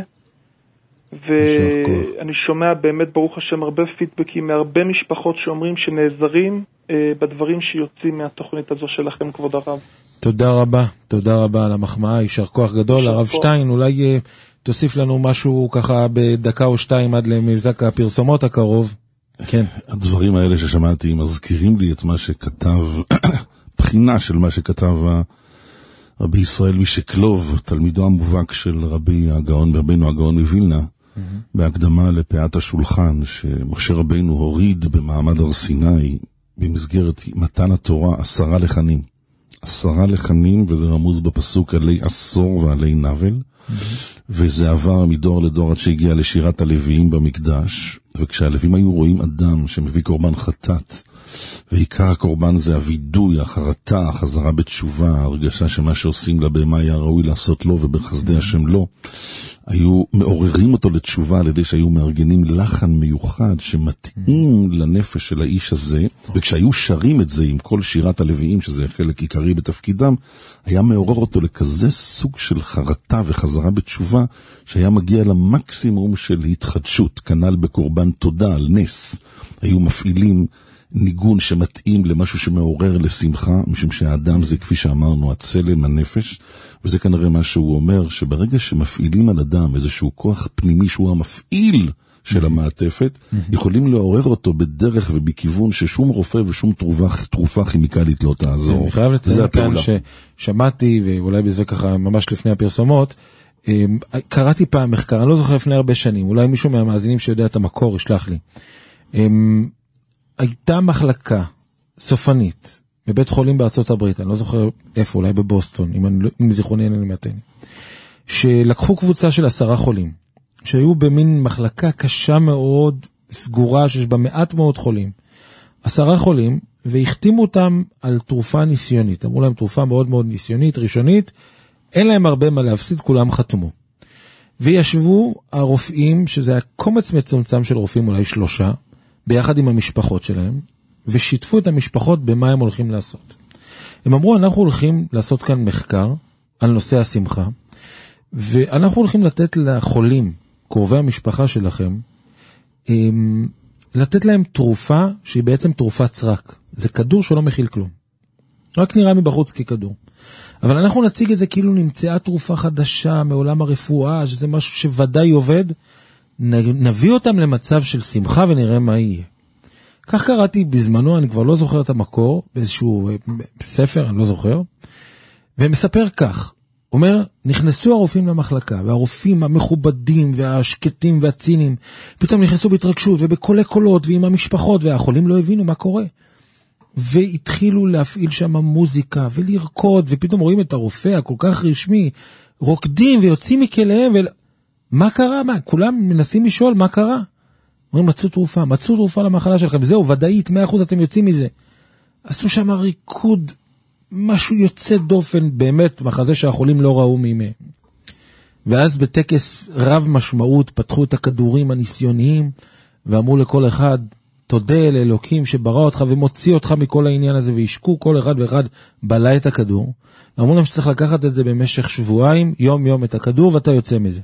ואני שומע באמת ברוך השם הרבה פידבקים מהרבה משפחות שאומרים שנעזרים בדברים שיוצאים מהתוכנית הזו שלכם, כבוד הרב. תודה רבה על המחמאה, יישר כוח גדול. הרב שטיין, אולי תוסיף לנו משהו ככה בדקה או שתיים עד למבזק הפרסומות הקרוב. כן. הדברים האלה ששמעתי מזכירים לי את מה שכתב, בחינה של מה שכתב רבי ישראל משקלוב, תלמידו המובהק של רבינו הגאון מווילנה, בהקדמה לפאת השולחן, שמשה רבינו הוריד במעמד הר סיני, במסגרת מתן התורה 10 לחנים. 10 לחנים, וזה רמוז בפסוק עלי עשור ועלי נבל, וזה עבר מדור לדור עד שהגיע לשירת הלוויים במקדש, וכשהלוויים היו רואים אדם שמביא קורבן חטאת, ועיקר הקורבן זה הווידוי, החרטה, החזרה בתשובה, ההרגשה שמה שעושים לבהמה היה ראוי לעשות לו ובחסדי השם לא, היו מעוררים אותו לתשובה על ידי שהיו מארגנים לחן מיוחד שמתאים לנפש של האיש הזה, וכשהיו שרים את זה עם כל שירת הלוויים, שזה חלק עיקרי בתפקידם, היה מעורר אותו לכזה סוג של חרטה וחזרה בתשובה, שהיה מגיע למקסימום של התחדשות, כנ"ל בקורבן תודה על נס. היו מפעילים ניגון שמתאים למשהו שמעורר לשמחה, משום שהאדם זה, כפי שאמרנו, הצלם, הנפש, וזה כנראה מה שהוא אומר, שברגע שמפעילים על אדם איזשהו כוח פנימי שהוא המפעיל של המעטפת, יכולים לעורר אותו בדרך ובכיוון ששום רופא ושום תרופה כימיקלית לא תעזור. אני חייב לציין כאן ששמעתי, ואולי בזה ככה ממש לפני הפרסומות, קראתי פעם מחקר, אני לא זוכר לפני הרבה שנים, אולי מישהו מהמאזינים שיודע את המקור ישלח לי. הייתה מחלקה סופנית בבית חולים בארצות הברית, אני לא זוכר איפה, אולי בבוסטון, אם זיכרוני אינני מעטני, שלקחו קבוצה של 10 חולים, שהיו במין מחלקה קשה מאוד, סגורה, שיש בה מעט מאוד חולים, 10 חולים, והחתימו אותם על תרופה ניסיונית, אמרו להם תרופה מאוד מאוד ניסיונית, ראשונית, אין להם הרבה מה להפסיד, כולם חתמו. וישבו הרופאים, שזה היה קומץ מצומצם של רופאים, אולי 3, ביחד עם המשפחות שלהם, ושיתפו את המשפחות במה הם הולכים לעשות. הם אמרו, אנחנו הולכים לעשות כאן מחקר על נושא השמחה, ואנחנו הולכים לתת לחולים, קרובי המשפחה שלכם, לתת להם תרופה שהיא בעצם תרופת סרק. זה כדור שלא מכיל כלום. רק נראה מבחוץ ככדור. אבל אנחנו נציג את זה כאילו נמצאה תרופה חדשה מעולם הרפואה, שזה משהו שוודאי עובד, נביא אותם למצב של שמחה ונראה מה יהיה. כך קראתי בזמנו, אני כבר לא זוכר את המקור, באיזשהו ספר, אני לא זוכר, ומספר כך, אומר, נכנסו הרופאים למחלקה, והרופאים המכובדים והשקטים והצינים, פתאום נכנסו בהתרגשות ובקולי קולות ועם המשפחות, והחולים לא הבינו מה קורה. והתחילו להפעיל שם מוזיקה ולרקוד, ופתאום רואים את הרופא הכל כך רשמי, רוקדים ויוצאים מכליהם, מה קרה? מה? כולם מנסים לשאול מה קרה. אומרים, מצאו תרופה למחלה שלכם, זהו, ודאית, 100% אתם יוצאים מזה. עשו שם ריקוד, משהו יוצא דופן, באמת, מחזה שהחולים לא ראו מימי. ואז בטקס רב משמעות, פתחו את הכדורים הניסיוניים, ואמרו לכל אחד, תודה לאלוקים שברא אותך ומוציא אותך מכל העניין הזה, וישקו כל אחד ואחד בלה את הכדור. ואמרו להם שצריך לקחת את זה במשך שבועיים, יום את הכדור, ואתה יוצא מזה.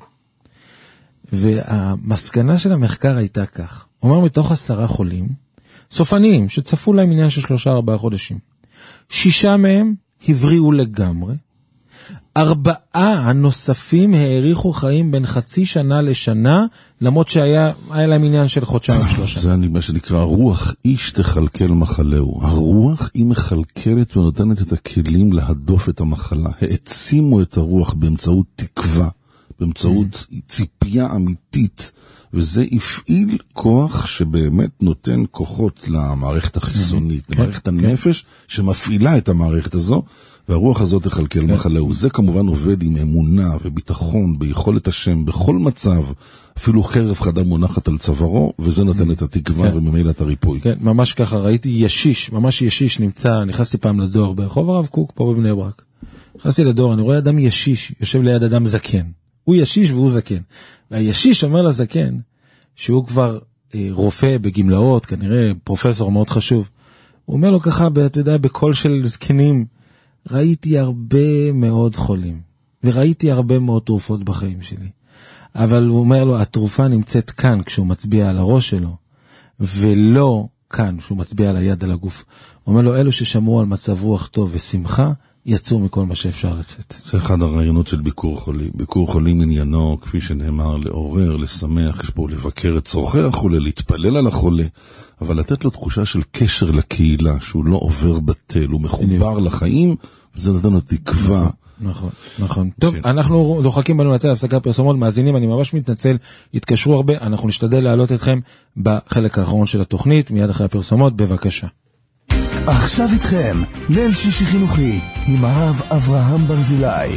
והמסקנה של המחקר הייתה כך, אומר מתוך 10 חולים, סופניים, שצפו להם עניין של 3-4 חודשים, 6 מהם הבריאו לגמרי, 4 הנוספים העריכו חיים בין חצי שנה לשנה, למרות שהיה להם עניין של 1-3 חודשים. זה מה שנקרא, רוח איש תחלקל מחלהו. הרוח היא מחלקלת ונותנת את הכלים להדוף את המחלה. העצימו את הרוח באמצעות תקווה, באמצעות ציפייה אמיתית, וזה הפעיל כוח שבאמת נותן כוחות למערכת החיסונית, למערכת הנפש שמפעילה את המערכת הזו, והרוח הזאת תחלקל מחלהו. זה כמובן עובד עם אמונה וביטחון ביכולת השם בכל מצב, אפילו חרב חדה מונחת על צווארו, וזה נותן את התקווה וממילא את הריפוי. כן, ממש ככה, ראיתי ישיש, ממש ישיש נמצא, נכנסתי פעם לדואר ברחוב הרב קוק, פה בבני ברק. נכנסתי לדואר, אני רואה אדם ישיש, יושב ליד אדם זקן. הוא ישיש והוא זקן. והישיש אומר לזקן, שהוא כבר רופא בגמלאות, כנראה פרופסור מאוד חשוב. הוא אומר לו ככה, אתה יודע, בקול של זקנים, ראיתי הרבה מאוד חולים, וראיתי הרבה מאוד תרופות בחיים שלי. אבל הוא אומר לו, התרופה נמצאת כאן כשהוא מצביע על הראש שלו, ולא כאן כשהוא מצביע על היד על הגוף. הוא אומר לו, אלו ששמרו על מצב רוח טוב ושמחה, יצאו מכל מה שאפשר לצאת. זה אחד הרעיונות של ביקור חולים. ביקור חולים עניינו, כפי שנאמר, לעורר, לשמח, יש פה לבקר את צורכי החולה, להתפלל על החולה, אבל לתת לו תחושה של קשר לקהילה, שהוא לא עובר בטל, הוא מחובר לחיים, וזה נותן לו תקווה. נכון. טוב, אנחנו דוחקים בנו לצל הפסקה פרסומות, מאזינים, אני ממש מתנצל, התקשרו הרבה, אנחנו נשתדל להעלות אתכם בחלק האחרון של התוכנית, מיד אחרי הפרסומות, בבקשה. עכשיו איתכם, ליל שישי חינוכי, עם הרב אברהם ברזילי.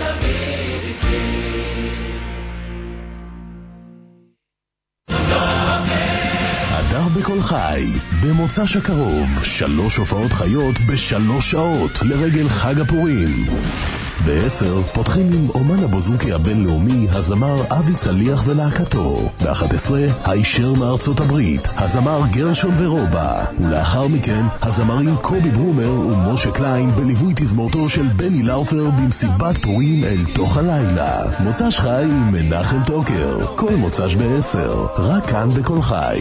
הדר בכל חי, במוצ"ש הקרוב, 3 הופעות חיות ב3 שעות לרגל חג הפורים. ב10 פותחים עם אומן הבוזוקי הבינלאומי, הזמר אבי צליח ולהקתו. ב11 הישר מארצות הברית, הזמר גרשון ורובה. ולאחר מכן הזמרים קובי ברומר ומשה קליין בליווי תזמורתו של בני לאופר במסיבת פורים אל תוך הלילה. מוצ"ש חי עם מנחם טוקר, כל מוצ"ש ב10, רק כאן בכל חי.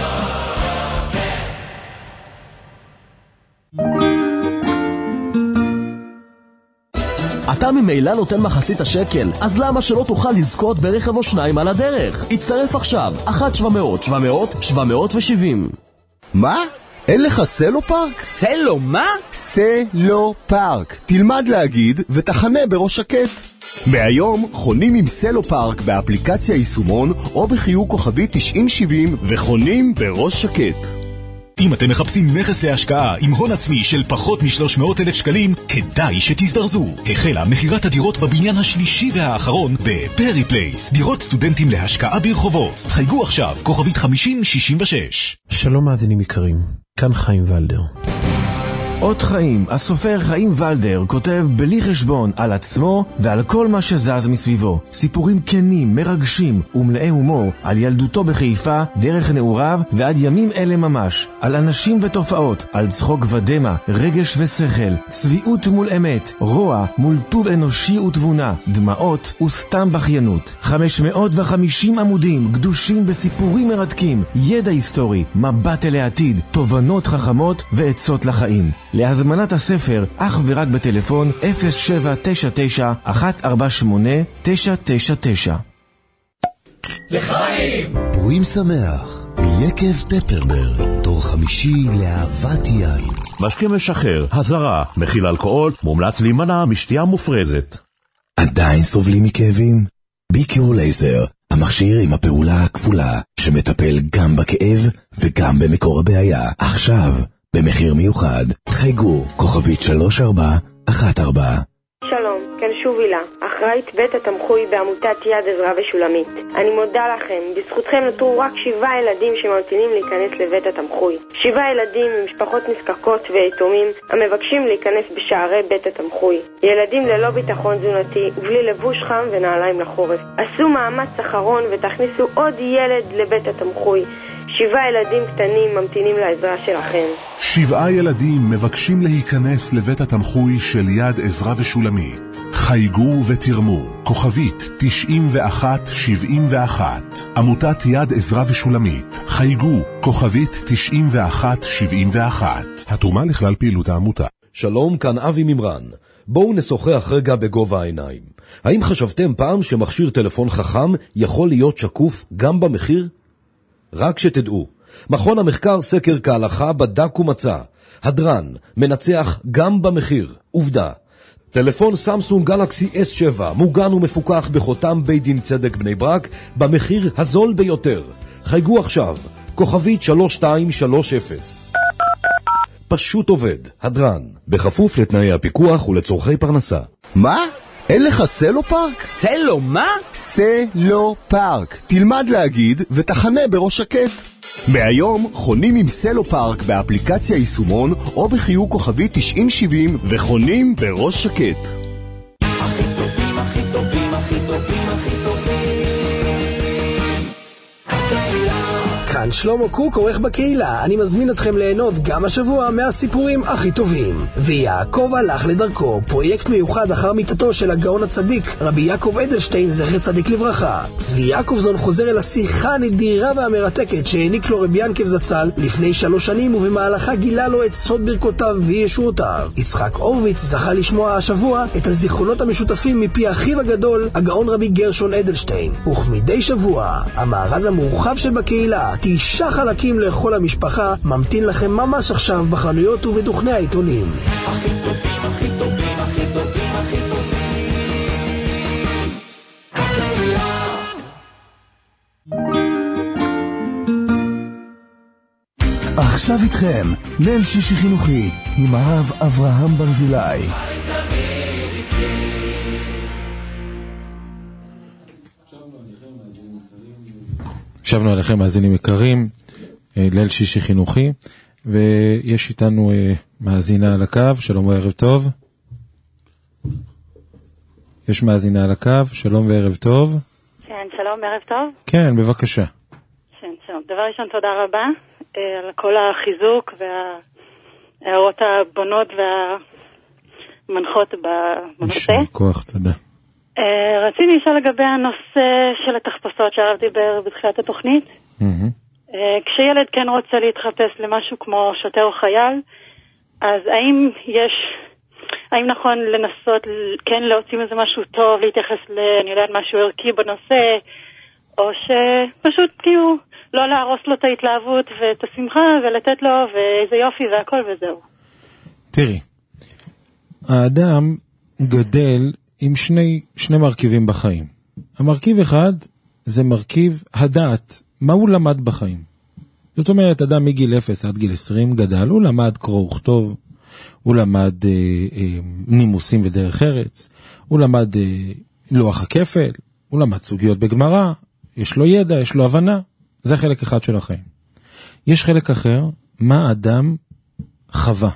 אתה ממילא נותן מחצית השקל, אז למה שלא תוכל לזכות ברכב או 2 על הדרך? הצטרף עכשיו, 1-700-700-770. מה? אין לך סלו פארק? סלו מה? סלו פארק. תלמד להגיד ותחנה בראש שקט. מהיום חונים עם סלו פארק באפליקציה יישומון או בחיוג כוכבי 9070 וחונים בראש שקט. אם אתם מחפשים נכס להשקעה עם הון עצמי של פחות מ-300,000 שקלים, כדאי שתזדרזו. החלה מחירת הדירות בבניין השלישי והאחרון בפרי פלייס, דירות סטודנטים להשקעה ברחובות. חייגו עכשיו, כוכבית 5066. שלום מאזינים יקרים, כאן חיים ולדר. אות חיים, הסופר חיים ולדר כותב בלי חשבון על עצמו ועל כל מה שזז מסביבו. סיפורים כנים, מרגשים ומלאי הומור על ילדותו בחיפה, דרך נעוריו ועד ימים אלה ממש. על אנשים ותופעות, על צחוק ודמה, רגש ושכל, צביעות מול אמת, רוע מול טוב אנושי ותבונה, דמעות וסתם בחיינות. 550 עמודים גדושים בסיפורים מרתקים, ידע היסטורי, מבט אל העתיד, תובנות חכמות ועצות לחיים. להזמנת הספר אך ורק בטלפון 0799-148-999. לחיים! פורים שמח מיקב פפרברג, תור חמישי לאהבת יין. משקה משחרר, הזרה, מכיל אלכוהול, מומלץ להימנע משתייה מופרזת. עדיין סובלים מכאבים? ביקיור לייזר, המכשיר עם הפעולה הכפולה, שמטפל גם בכאב וגם במקור הבעיה. עכשיו, במחיר מיוחד, חייגו, כוכבית 3414. שלום, כאן שוב הילה, אחראית בית התמחוי בעמותת יד עזרא ושולמית. אני מודה לכם, בזכותכם נותרו רק 7 ילדים שממתינים להיכנס לבית התמחוי. 7 ילדים ממשפחות נזקקות ויתומים המבקשים להיכנס בשערי בית התמחוי. ילדים ללא ביטחון תזונתי ובלי לבוש חם ונעליים לחורף. עשו מאמץ אחרון ותכניסו עוד ילד לבית התמחוי. 7 ילדים קטנים ממתינים לעזרה שלכם. 7 ילדים מבקשים להיכנס לבית התמחוי של יד עזרא ושולמית. חייגו ותרמו, כוכבית 9171. עמותת יד עזרא ושולמית. חייגו, כוכבית 9171. התרומה לכלל פעילות העמותה. שלום, כאן אבי ממרן. בואו נשוחח רגע בגובה העיניים. האם חשבתם פעם שמכשיר טלפון חכם יכול להיות שקוף גם במחיר? רק שתדעו, מכון המחקר סקר כהלכה בדק ומצא, הדרן מנצח גם במחיר. עובדה, טלפון סמסונג גלקסי S7 מוגן ומפוקח בחותם בית דין צדק בני ברק במחיר הזול ביותר. חייגו עכשיו, כוכבית 3230. פשוט עובד, הדרן, בכפוף לתנאי הפיקוח ולצורכי פרנסה. מה? אין לך סלו פארק? סלו מה? סלו פארק. תלמד להגיד ותחנה בראש שקט. מהיום חונים עם סלו פארק באפליקציה יישומון או בחיוג כוכבי 9070 וחונים בראש שקט. הכי טובים, הכי טובים, הכי טובים, הכי טובים. כאן שלמה קוק עורך בקהילה. אני מזמין אתכם ליהנות גם השבוע מהסיפורים הכי טובים. ויעקב הלך לדרכו, פרויקט מיוחד אחר מיתתו של הגאון הצדיק רבי יעקב אדלשטיין זכר צדיק לברכה. צבי יעקובזון חוזר אל השיחה הנדירה והמרתקת שהעניק לו רבי ינקב זצ"ל לפני 3 שנים, ובמהלכה גילה לו את סוד ברכותיו וישועותיו. יצחק הורוביץ זכה לשמוע השבוע את הזיכרונות המשותפים מפי אחיו הגדול הגאון רבי גרשון אדלשטיין. וכמדי שבוע המארז המורחב שבקהילה 9 חלקים לכל המשפחה ממתין לכם ממש עכשיו בחנויות ובדוכני העיתונים. הכי טובים, הכי טובים, הכי טובים, הכי טובים. עכשיו איתכם ליל שישי חינוכי עם הרב אברהם ברזילי. שבנו עליכם מאזינים יקרים, ליל שישי חינוכי, ויש איתנו מאזינה על הקו. שלום וערב טוב. יש מאזינה על הקו. שלום וערב טוב. כן, שלום, ערב טוב. כן, בבקשה. כן, שלום. דבר ראשון, תודה רבה על כל החיזוק וההערות הבונות והמנחות בנושא. יישר כוח, תודה. רציתי לשאול לגבי הנושא של התחפושות שהרב דיבר בתחילת התוכנית. כשילד כן רוצה להתחפש למשהו כמו שוטר או חייל, אז האם נכון לנסות כן להוציא מזה משהו טוב, להתייחס אני יודעת משהו ערכי בנושא, או שפשוט כאילו לא להרוס לו את ההתלהבות ואת השמחה ולתת לו ואיזה יופי והכל וזהו. תראי, האדם גדל עם שני מרכיבים בחיים. המרכיב אחד זה מרכיב הדעת, מה הוא למד בחיים. זאת אומרת, אדם מגיל 0 עד גיל 20 גדל, הוא למד קרוא וכתוב, הוא למד נימוסים ודרך ארץ, הוא למד לוח הכפל, הוא למד סוגיות בגמרא, יש לו ידע, יש לו הבנה. זה חלק אחד של החיים. יש חלק אחר, מה אדם חווה.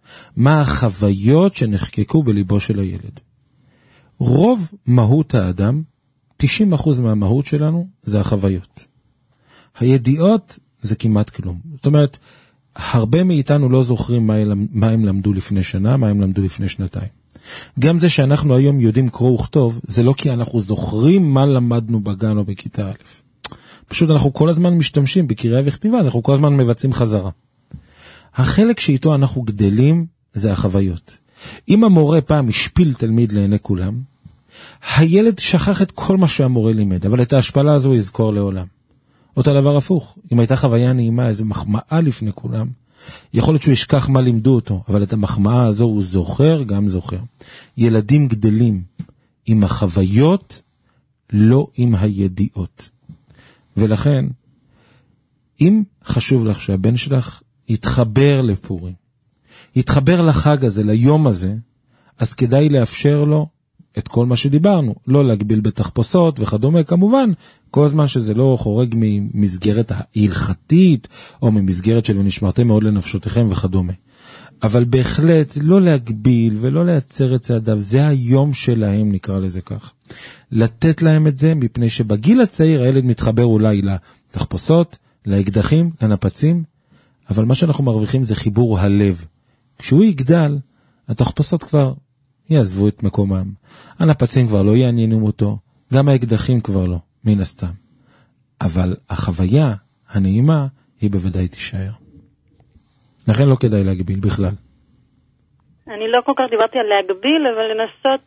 מה החוויות שנחקקו בליבו של הילד. רוב מהות האדם, 90% מהמהות שלנו, זה החוויות. הידיעות זה כמעט כלום. זאת אומרת, הרבה מאיתנו לא זוכרים מה הם למדו לפני שנה, מה הם למדו לפני שנתיים. גם זה שאנחנו היום יודעים קרוא וכתוב, זה לא כי אנחנו זוכרים מה למדנו בגן או בכיתה א'. פשוט אנחנו כל הזמן משתמשים בקריאה וכתיבה, אנחנו כל הזמן מבצעים חזרה. החלק שאיתו אנחנו גדלים זה החוויות. אם המורה פעם השפיל תלמיד לעיני כולם, הילד שכח את כל מה שהמורה לימד, אבל את ההשפלה הזו יזכור לעולם. אותו דבר הפוך, אם הייתה חוויה נעימה, איזו מחמאה לפני כולם, יכול להיות שהוא ישכח מה לימדו אותו, אבל את המחמאה הזו הוא זוכר, גם זוכר. ילדים גדלים עם החוויות, לא עם הידיעות. ולכן, אם חשוב לך שהבן שלך יתחבר לפורים, יתחבר לחג הזה, ליום הזה, אז כדאי לאפשר לו את כל מה שדיברנו, לא להגביל בתחפושות וכדומה, כמובן, כל הזמן שזה לא חורג ממסגרת ההלכתית, או ממסגרת של ונשמרתם מאוד לנפשותיכם וכדומה. אבל בהחלט לא להגביל ולא לייצר את צעדיו, זה היום שלהם, נקרא לזה כך. לתת להם את זה, מפני שבגיל הצעיר הילד מתחבר אולי לתחפושות, לאקדחים, לנפצים, אבל מה שאנחנו מרוויחים זה חיבור הלב. כשהוא יגדל, התחפושות כבר יעזבו את מקומם. הנפצים כבר לא יעניינו אותו, גם האקדחים כבר לא, מן הסתם. אבל החוויה הנעימה היא בוודאי תישאר. לכן לא כדאי להגביל בכלל. אני לא כל כך דיברתי על להגביל, אבל לנסות,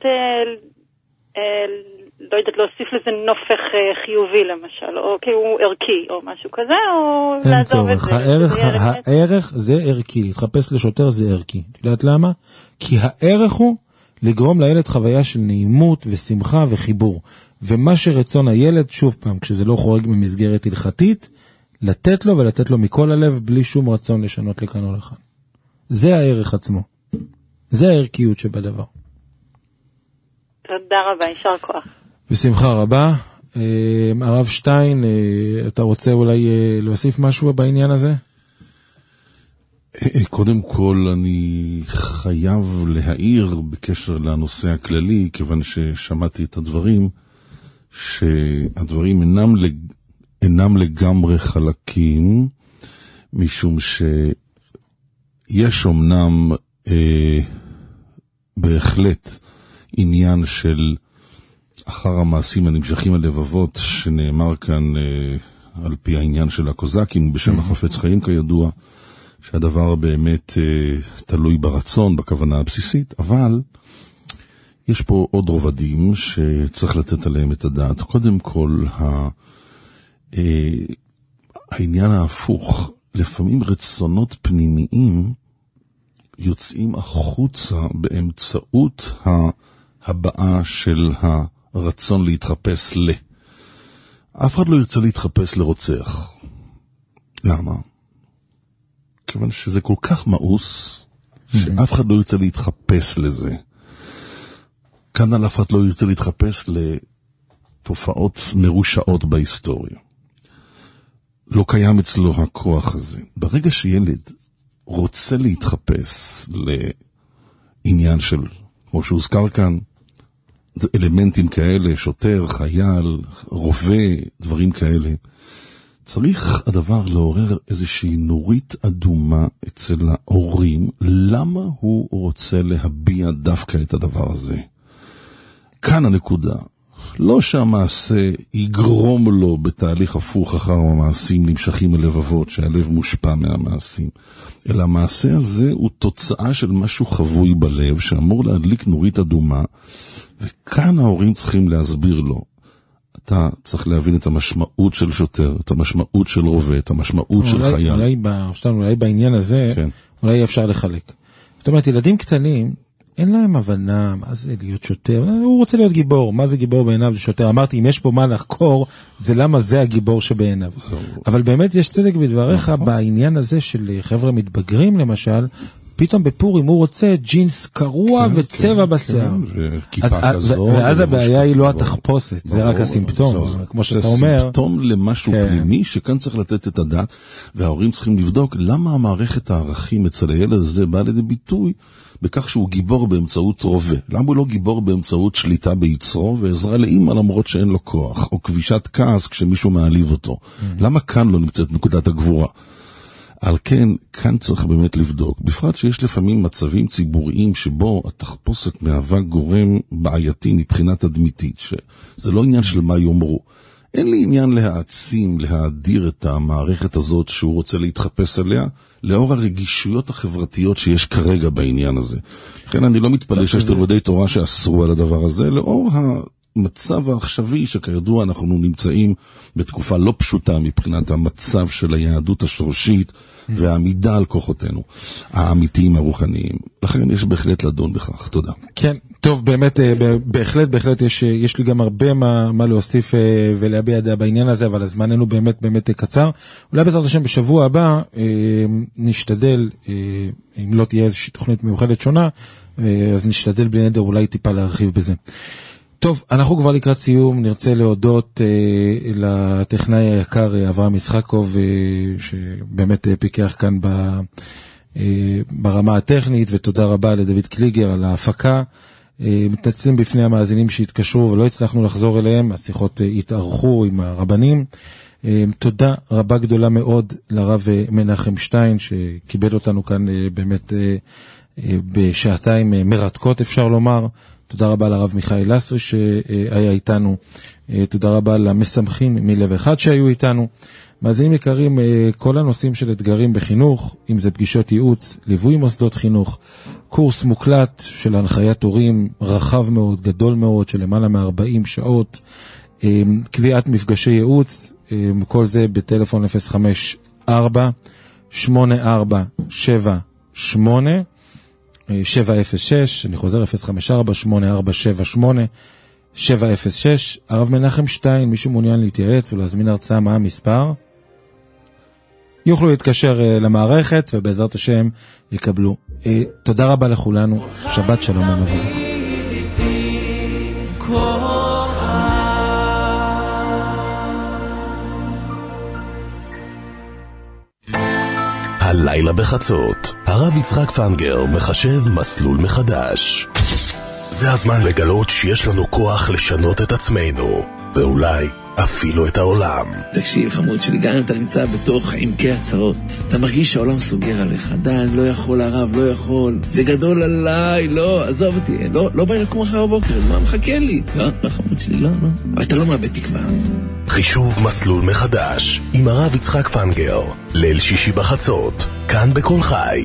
לא יודעת, להוסיף לזה נופך חיובי למשל, או כאילו ערכי, או משהו כזה, או לעזוב את זה. הערך זה ערכי, להתחפש לשוטר זה ערכי. תדעת למה? כי הערך הוא לגרום לילד חוויה של נעימות ושמחה וחיבור. ומה שרצון הילד, שוב פעם, כשזה לא חורג ממסגרת הלכתית, לתת לו ולתת לו מכל הלב, בלי שום רצון לשנות לכאן או לכאן. זה הערך עצמו. זה הערכיות שבדבר. תודה רבה, יישר כוח. בשמחה רבה. הרב שטיין, אתה רוצה אולי להוסיף משהו בעניין הזה? קודם כל אני חייב להעיר בקשר לנושא הכללי, כיוון ששמעתי את הדברים, שהדברים אינם לגמרי חלקים, משום שיש אומנם בהחלט עניין של אחר המעשים הנמשכים הלבבות, שנאמר כאן על פי העניין של הקוזקים, בשם החפץ חיים כידוע, שהדבר באמת תלוי ברצון, בכוונה הבסיסית, אבל יש פה עוד רובדים שצריך לתת עליהם את הדעת. קודם כל, העניין ההפוך, לפעמים רצונות פנימיים יוצאים החוצה באמצעות הבאה של הרצון להתחפש אף אחד לא ירצה להתחפש לרוצח. למה? כיוון שזה כל כך מאוס, שאף אחד לא ירצה להתחפש לזה. כאן על אף אחד לא ירצה להתחפש לתופעות מרושעות בהיסטוריה. לא קיים אצלו הכוח הזה. ברגע שילד רוצה להתחפש לעניין של, כמו שהוזכר כאן, אלמנטים כאלה, שוטר, חייל, רובה, דברים כאלה, צריך הדבר לעורר איזושהי נורית אדומה אצל ההורים, למה הוא רוצה להביע דווקא את הדבר הזה. כאן הנקודה, לא שהמעשה יגרום לו בתהליך הפוך אחר המעשים נמשכים הלבבות, שהלב מושפע מהמעשים, אלא המעשה הזה הוא תוצאה של משהו חבוי בלב, שאמור להדליק נורית אדומה, וכאן ההורים צריכים להסביר לו, אתה צריך להבין את המשמעות של שוטר, את המשמעות של רובה, את המשמעות של חייל. אולי בעניין הזה, כן. אולי אפשר לחלק. זאת אומרת, ילדים קטנים, אין להם הבנה מה זה להיות שוטר. הוא רוצה להיות גיבור. מה זה גיבור בעיניו? זה שוטר. אמרתי, אם יש פה מה לחקור, זה למה זה הגיבור שבעיניו. אבל באמת יש צדק בדבריך בעניין הזה של חבר'ה מתבגרים, למשל, פתאום בפורים הוא רוצה ג'ינס קרוע וצבע בשיער. ואז הבעיה היא לא התחפושת, זה רק הסימפטום, כמו שאתה אומר. זה סימפטום למשהו פנימי שכאן צריך לתת את הדעת, וההורים צריכים לבדוק למה המערכת הערכים אצל הילד הזה בא לידי ביטוי בכך שהוא גיבור באמצעות רובה. למה הוא לא גיבור באמצעות שליטה ביצרו ועזרה לאמא למרות שאין לו כוח, או כבישת כעס כשמישהו מעליב אותו? למה כאן לא נמצאת נקודת הגבורה? על כן, כאן צריך באמת לבדוק, בפרט שיש לפעמים מצבים ציבוריים שבו התחפושת מהווה גורם בעייתי מבחינת הדמיתית, שזה לא עניין של מה יאמרו. אין לי עניין להעצים, להאדיר את המערכת הזאת שהוא רוצה להתחפש עליה, לאור הרגישויות החברתיות שיש כרגע בעניין הזה. לכן אני לא מתפלא שיש תלמודי תורה שאסרו על הדבר הזה, לאור המצב העכשווי שכידוע אנחנו נמצאים בתקופה לא פשוטה מבחינת המצב של היהדות השורשית והעמידה על כוחותינו, האמיתיים הרוחניים. לכן יש בהחלט לדון בכך. תודה. כן, טוב, באמת, בהחלט יש לי גם הרבה מה להוסיף ולהביע דעה בעניין הזה, אבל הזמננו באמת קצר. אולי בעזרת השם בשבוע הבא נשתדל, אם לא תהיה איזושהי תוכנית מיוחדת שונה, אז נשתדל בלי נדר אולי טיפה להרחיב בזה. טוב, אנחנו כבר לקראת סיום, נרצה להודות לטכנאי היקר אברהם ישחקוב, שבאמת פיקח כאן ברמה הטכנית, ותודה רבה לדוד קליגר על ההפקה. מתנצלים בפני המאזינים שהתקשרו ולא הצלחנו לחזור אליהם, השיחות התארכו עם הרבנים. תודה רבה גדולה מאוד לרב מנחם שטיין, שקיבל אותנו כאן באמת בשעתיים מרתקות אפשר לומר. תודה רבה לרב מיכאל לסרי שהיה איתנו, תודה רבה למשמחים מלב אחד שהיו איתנו. מאזינים יקרים, כל הנושאים של אתגרים בחינוך, אם זה פגישות ייעוץ, ליווי מוסדות חינוך, קורס מוקלט של הנחיית הורים רחב מאוד, גדול מאוד, של למעלה מ-40 שעות, קביעת מפגשי ייעוץ, כל זה בטלפון 054-8478 706, אני חוזר 054-8478-706. הרב מנחם שטיין, מישהו מעוניין להתייעץ או להזמין הרצאה, מה המספר? יוכלו להתקשר למערכת ובעזרת השם יקבלו. תודה רבה לכולנו, שבת שלום ומבוא. הלילה בחצות, הרב יצחק פנגר מחשב מסלול מחדש. זה הזמן לגלות שיש לנו כוח לשנות את עצמנו, ואולי אפילו את העולם. תקשיב חמוד שלי, גם אם אתה נמצא בתוך עמקי הצרות, אתה מרגיש שהעולם סוגר עליך, די, לא יכול הרב, לא יכול, זה גדול עליי, לא, עזוב אותי, לא בא לי לקום אחר בבוקר, מה מחכה לי? לא חמוד שלי, לא, אבל אתה לא מאבד תקווה. חישוב מסלול מחדש עם הרב יצחק פנגר, ליל שישי בחצות, כאן בכל חי.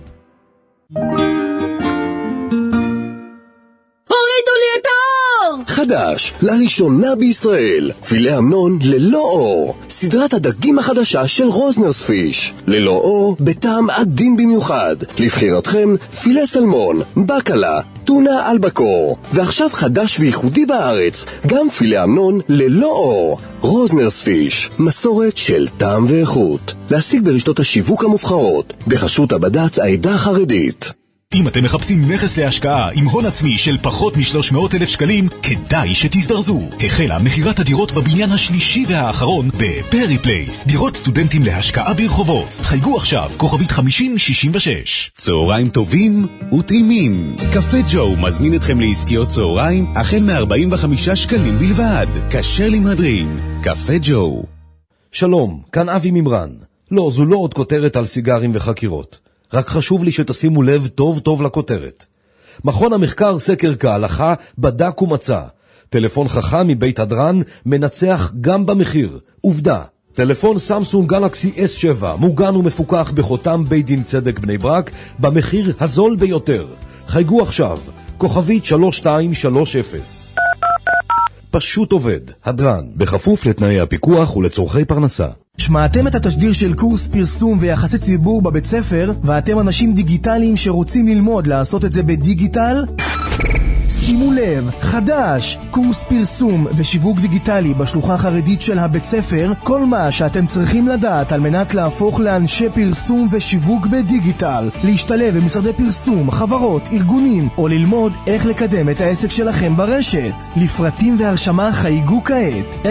חדש, לראשונה בישראל, פילה אמנון ללא אור, סדרת הדגים החדשה של רוזנרס פיש, ללא אור, בטעם עדין במיוחד, לבחירתכם פילה סלמון, בקלה, טונה אלבקור, ועכשיו חדש וייחודי בארץ, גם פילה אמנון ללא אור, רוזנרס פיש, מסורת של טעם ואיכות, להשיג ברשתות השיווק המובחרות, בחסות הבד"ץ העדה החרדית. אם אתם מחפשים נכס להשקעה עם הון עצמי של פחות מ-300,000 שקלים, כדאי שתזדרזו. החלה מחירת הדירות בבניין השלישי והאחרון בפרי פלייס. דירות סטודנטים להשקעה ברחובות. חייגו עכשיו, כוכבית 5066. צהריים טובים וטעימים. קפה ג'ו מזמין אתכם לעסקיות צהריים החל מ-45 שקלים בלבד. כשר למהדרין. קפה ג'ו. שלום, כאן אבי ממרן. לא, זו לא עוד כותרת על סיגרים וחקירות. רק חשוב לי שתשימו לב טוב טוב לכותרת. מכון המחקר סקר כהלכה בדק ומצא. טלפון חכם מבית הדרן מנצח גם במחיר. עובדה, טלפון סמסונג גלקסי S7 מוגן ומפוקח בחותם בית דין צדק בני ברק במחיר הזול ביותר. חייגו עכשיו, כוכבית 3230. פשוט עובד, הדרן, בכפוף לתנאי הפיקוח ולצורכי פרנסה. שמעתם את התשדיר של קורס פרסום ויחסי ציבור בבית ספר, ואתם אנשים דיגיטליים שרוצים ללמוד לעשות את זה בדיגיטל? שימו לב, חדש, קורס פרסום ושיווק דיגיטלי בשלוחה החרדית של הבית ספר, כל מה שאתם צריכים לדעת על מנת להפוך לאנשי פרסום ושיווק בדיגיטל, להשתלב במשרדי פרסום, חברות, ארגונים, או ללמוד איך לקדם את העסק שלכם ברשת. לפרטים והרשמה חייגו כעת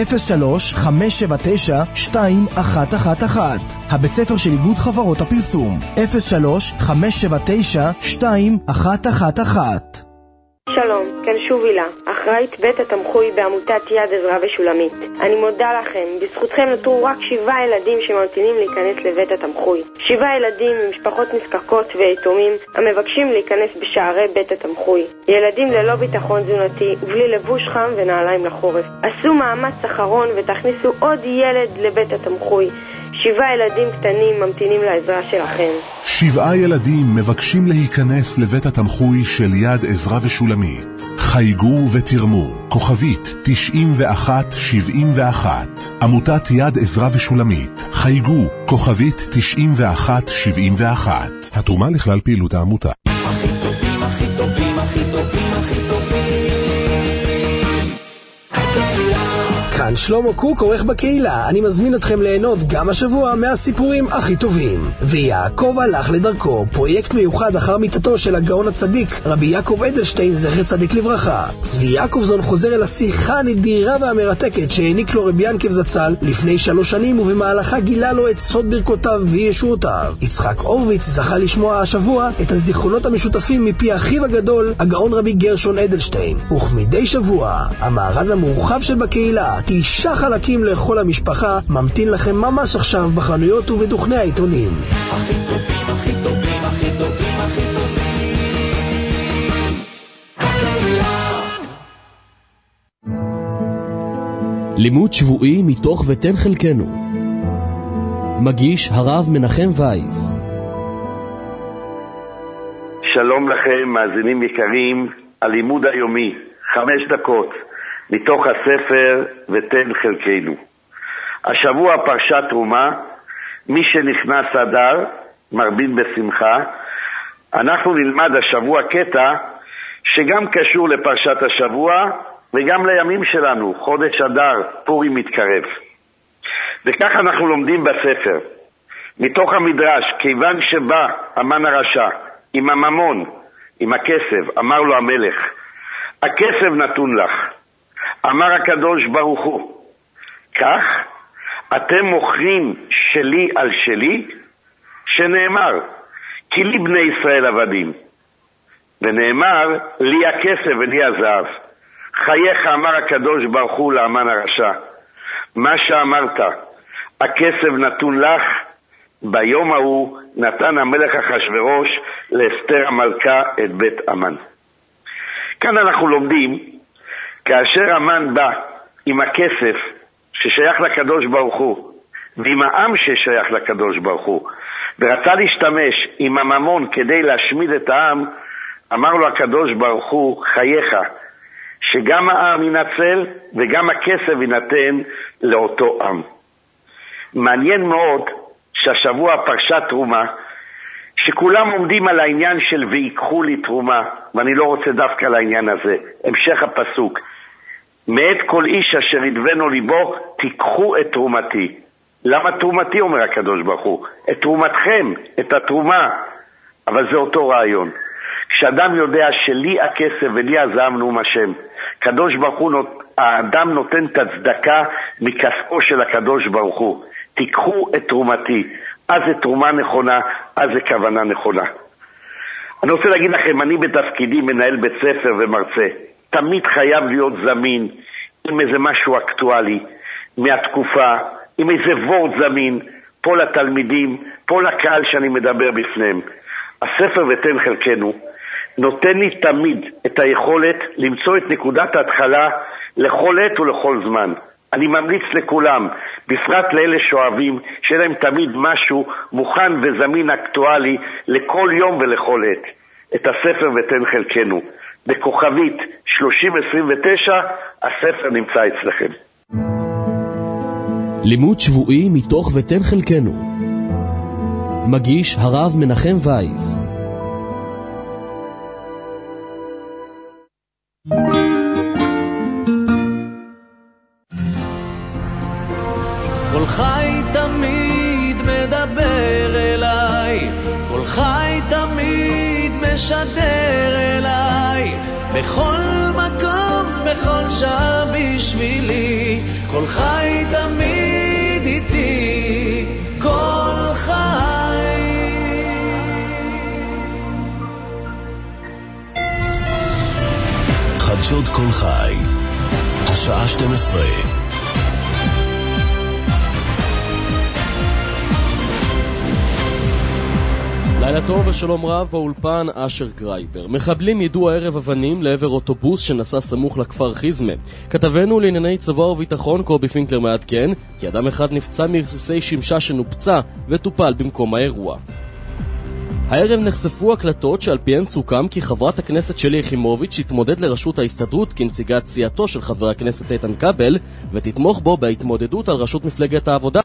03-579-2111. הבית ספר של איגוד חברות הפרסום 03-579-2111. שלום, כאן שוב הילה, אחראית בית התמחוי בעמותת יד עזרא ושולמית. אני מודה לכם, בזכותכם נותרו רק 7 ילדים שממתינים להיכנס לבית התמחוי. 7 ילדים ממשפחות נזקקות ויתומים המבקשים להיכנס בשערי בית התמחוי. ילדים ללא ביטחון תזונתי ובלי לבוש חם ונעליים לחורף. עשו מאמץ אחרון ותכניסו עוד ילד לבית התמחוי. 7 ילדים קטנים ממתינים לעזרה שלכם. 7 ילדים מבקשים להיכנס לבית התמחוי של יד עזרא ושולמית. חייגו ותרמו, כוכבית 9171. עמותת יד עזרא ושולמית. חייגו, כוכבית 9171. התרומה לכלל פעילות העמותה. הכי טובים, הכי טובים, הכי טובים, הכי טובים. כאן שלמה קוק עורך בקהילה. אני מזמין אתכם ליהנות גם השבוע מהסיפורים הכי טובים. ויעקב הלך לדרכו, פרויקט מיוחד אחר מיתתו של הגאון הצדיק רבי יעקב אדלשטיין זכר צדיק לברכה. צבי יעקובזון חוזר אל השיחה הנדירה והמרתקת שהעניק לו רבי ינקב זצ"ל לפני 3 שנים, ובמהלכה גילה לו את סוד ברכותיו וישועותיו. יצחק הורוביץ זכה לשמוע השבוע את הזיכרונות המשותפים מפי אחיו הגדול הגאון רבי גרשון אדלשטיין. וכמדי שבוע המארז המורחב של בקהילה 9 חלקים לכל המשפחה ממתין לכם ממש עכשיו בחנויות ובדוכני העיתונים. הכי טובים, הכי טובים, הכי טובים, הכי טובים. לימוד שבועי מתוך ותן חלקנו. מגיש הרב מנחם וייס. שלום לכם מאזינים יקרים, הלימוד היומי 5 דקות מתוך הספר ותן חלקנו. השבוע פרשת תרומה, מי שנכנס אדר מרבין בשמחה. אנחנו נלמד השבוע קטע שגם קשור לפרשת השבוע וגם לימים שלנו, חודש אדר, פורים מתקרב. וכך אנחנו לומדים בספר מתוך המדרש, כיוון שבא המן הרשע עם הממון, עם הכסף, אמר לו המלך, הכסף נתון לך. אמר הקדוש ברוך הוא, כך אתם מוכרים שלי על שלי, שנאמר, כי לי בני ישראל עבדים, ונאמר, לי הכסף ולי הזהב. חייך, אמר הקדוש ברוך הוא לאמן הרשע, מה שאמרת, הכסף נתון לך, ביום ההוא נתן המלך אחשוורוש לאסתר המלכה את בית המן. כאן אנחנו לומדים, כאשר המן בא עם הכסף ששייך לקדוש ברוך הוא ועם העם ששייך לקדוש ברוך הוא ורצה להשתמש עם הממון כדי להשמיד את העם, אמר לו הקדוש ברוך הוא, חייך, שגם העם ינצל וגם הכסף יינתן לאותו עם. מעניין מאוד שהשבוע פרשת תרומה, שכולם עומדים על העניין של ויקחו לי תרומה, ואני לא רוצה דווקא על העניין הזה. המשך הפסוק, מאת כל איש אשר ידבנו ליבו תיקחו את תרומתי. למה תרומתי, אומר הקדוש ברוך הוא? את תרומתכם, את התרומה. אבל זה אותו רעיון. כשאדם יודע שלי הכסף ולי הזהב נאום השם, קדוש ברוך הוא, האדם נותן את הצדקה מכספו של הקדוש ברוך הוא. תיקחו את תרומתי. אז זה תרומה נכונה, אז זה כוונה נכונה. אני רוצה להגיד לכם, אני בתפקידי מנהל בית ספר ומרצה, תמיד חייב להיות זמין עם איזה משהו אקטואלי מהתקופה, עם איזה וורד זמין, פה לתלמידים, פה לקהל שאני מדבר בפניהם. הספר ותן חלקנו נותן לי תמיד את היכולת למצוא את נקודת ההתחלה לכל עת ולכל זמן. אני ממליץ לכולם, בפרט לאלה שאוהבים, שיהיה להם תמיד משהו מוכן וזמין אקטואלי לכל יום ולכל עת. את הספר ותן חלקנו. בכוכבית 3029, הספר נמצא אצלכם. לימוד שבועי מתוך ותן חלקנו. מגיש הרב מנחם וייס. בכל מקום, בכל שעה בשבילי, כל חי תמיד איתי, כל חי. חדשות כל חי, השעה 12. לילה טוב ושלום רב, באולפן אשר גרייבר. מחבלים ידעו הערב אבנים לעבר אוטובוס שנסע סמוך לכפר חיזמה. כתבנו לענייני צבא וביטחון קובי פינקלר מעדכן כי אדם אחד נפצע מרסיסי שמשה שנופצע וטופל במקום האירוע. הערב נחשפו הקלטות שעל פיהן סוכם כי חברת הכנסת שלי יחימוביץ' תתמודד לראשות ההסתדרות כנציגת סיעתו של חבר הכנסת איתן כבל ותתמוך בו בהתמודדות על ראשות מפלגת העבודה.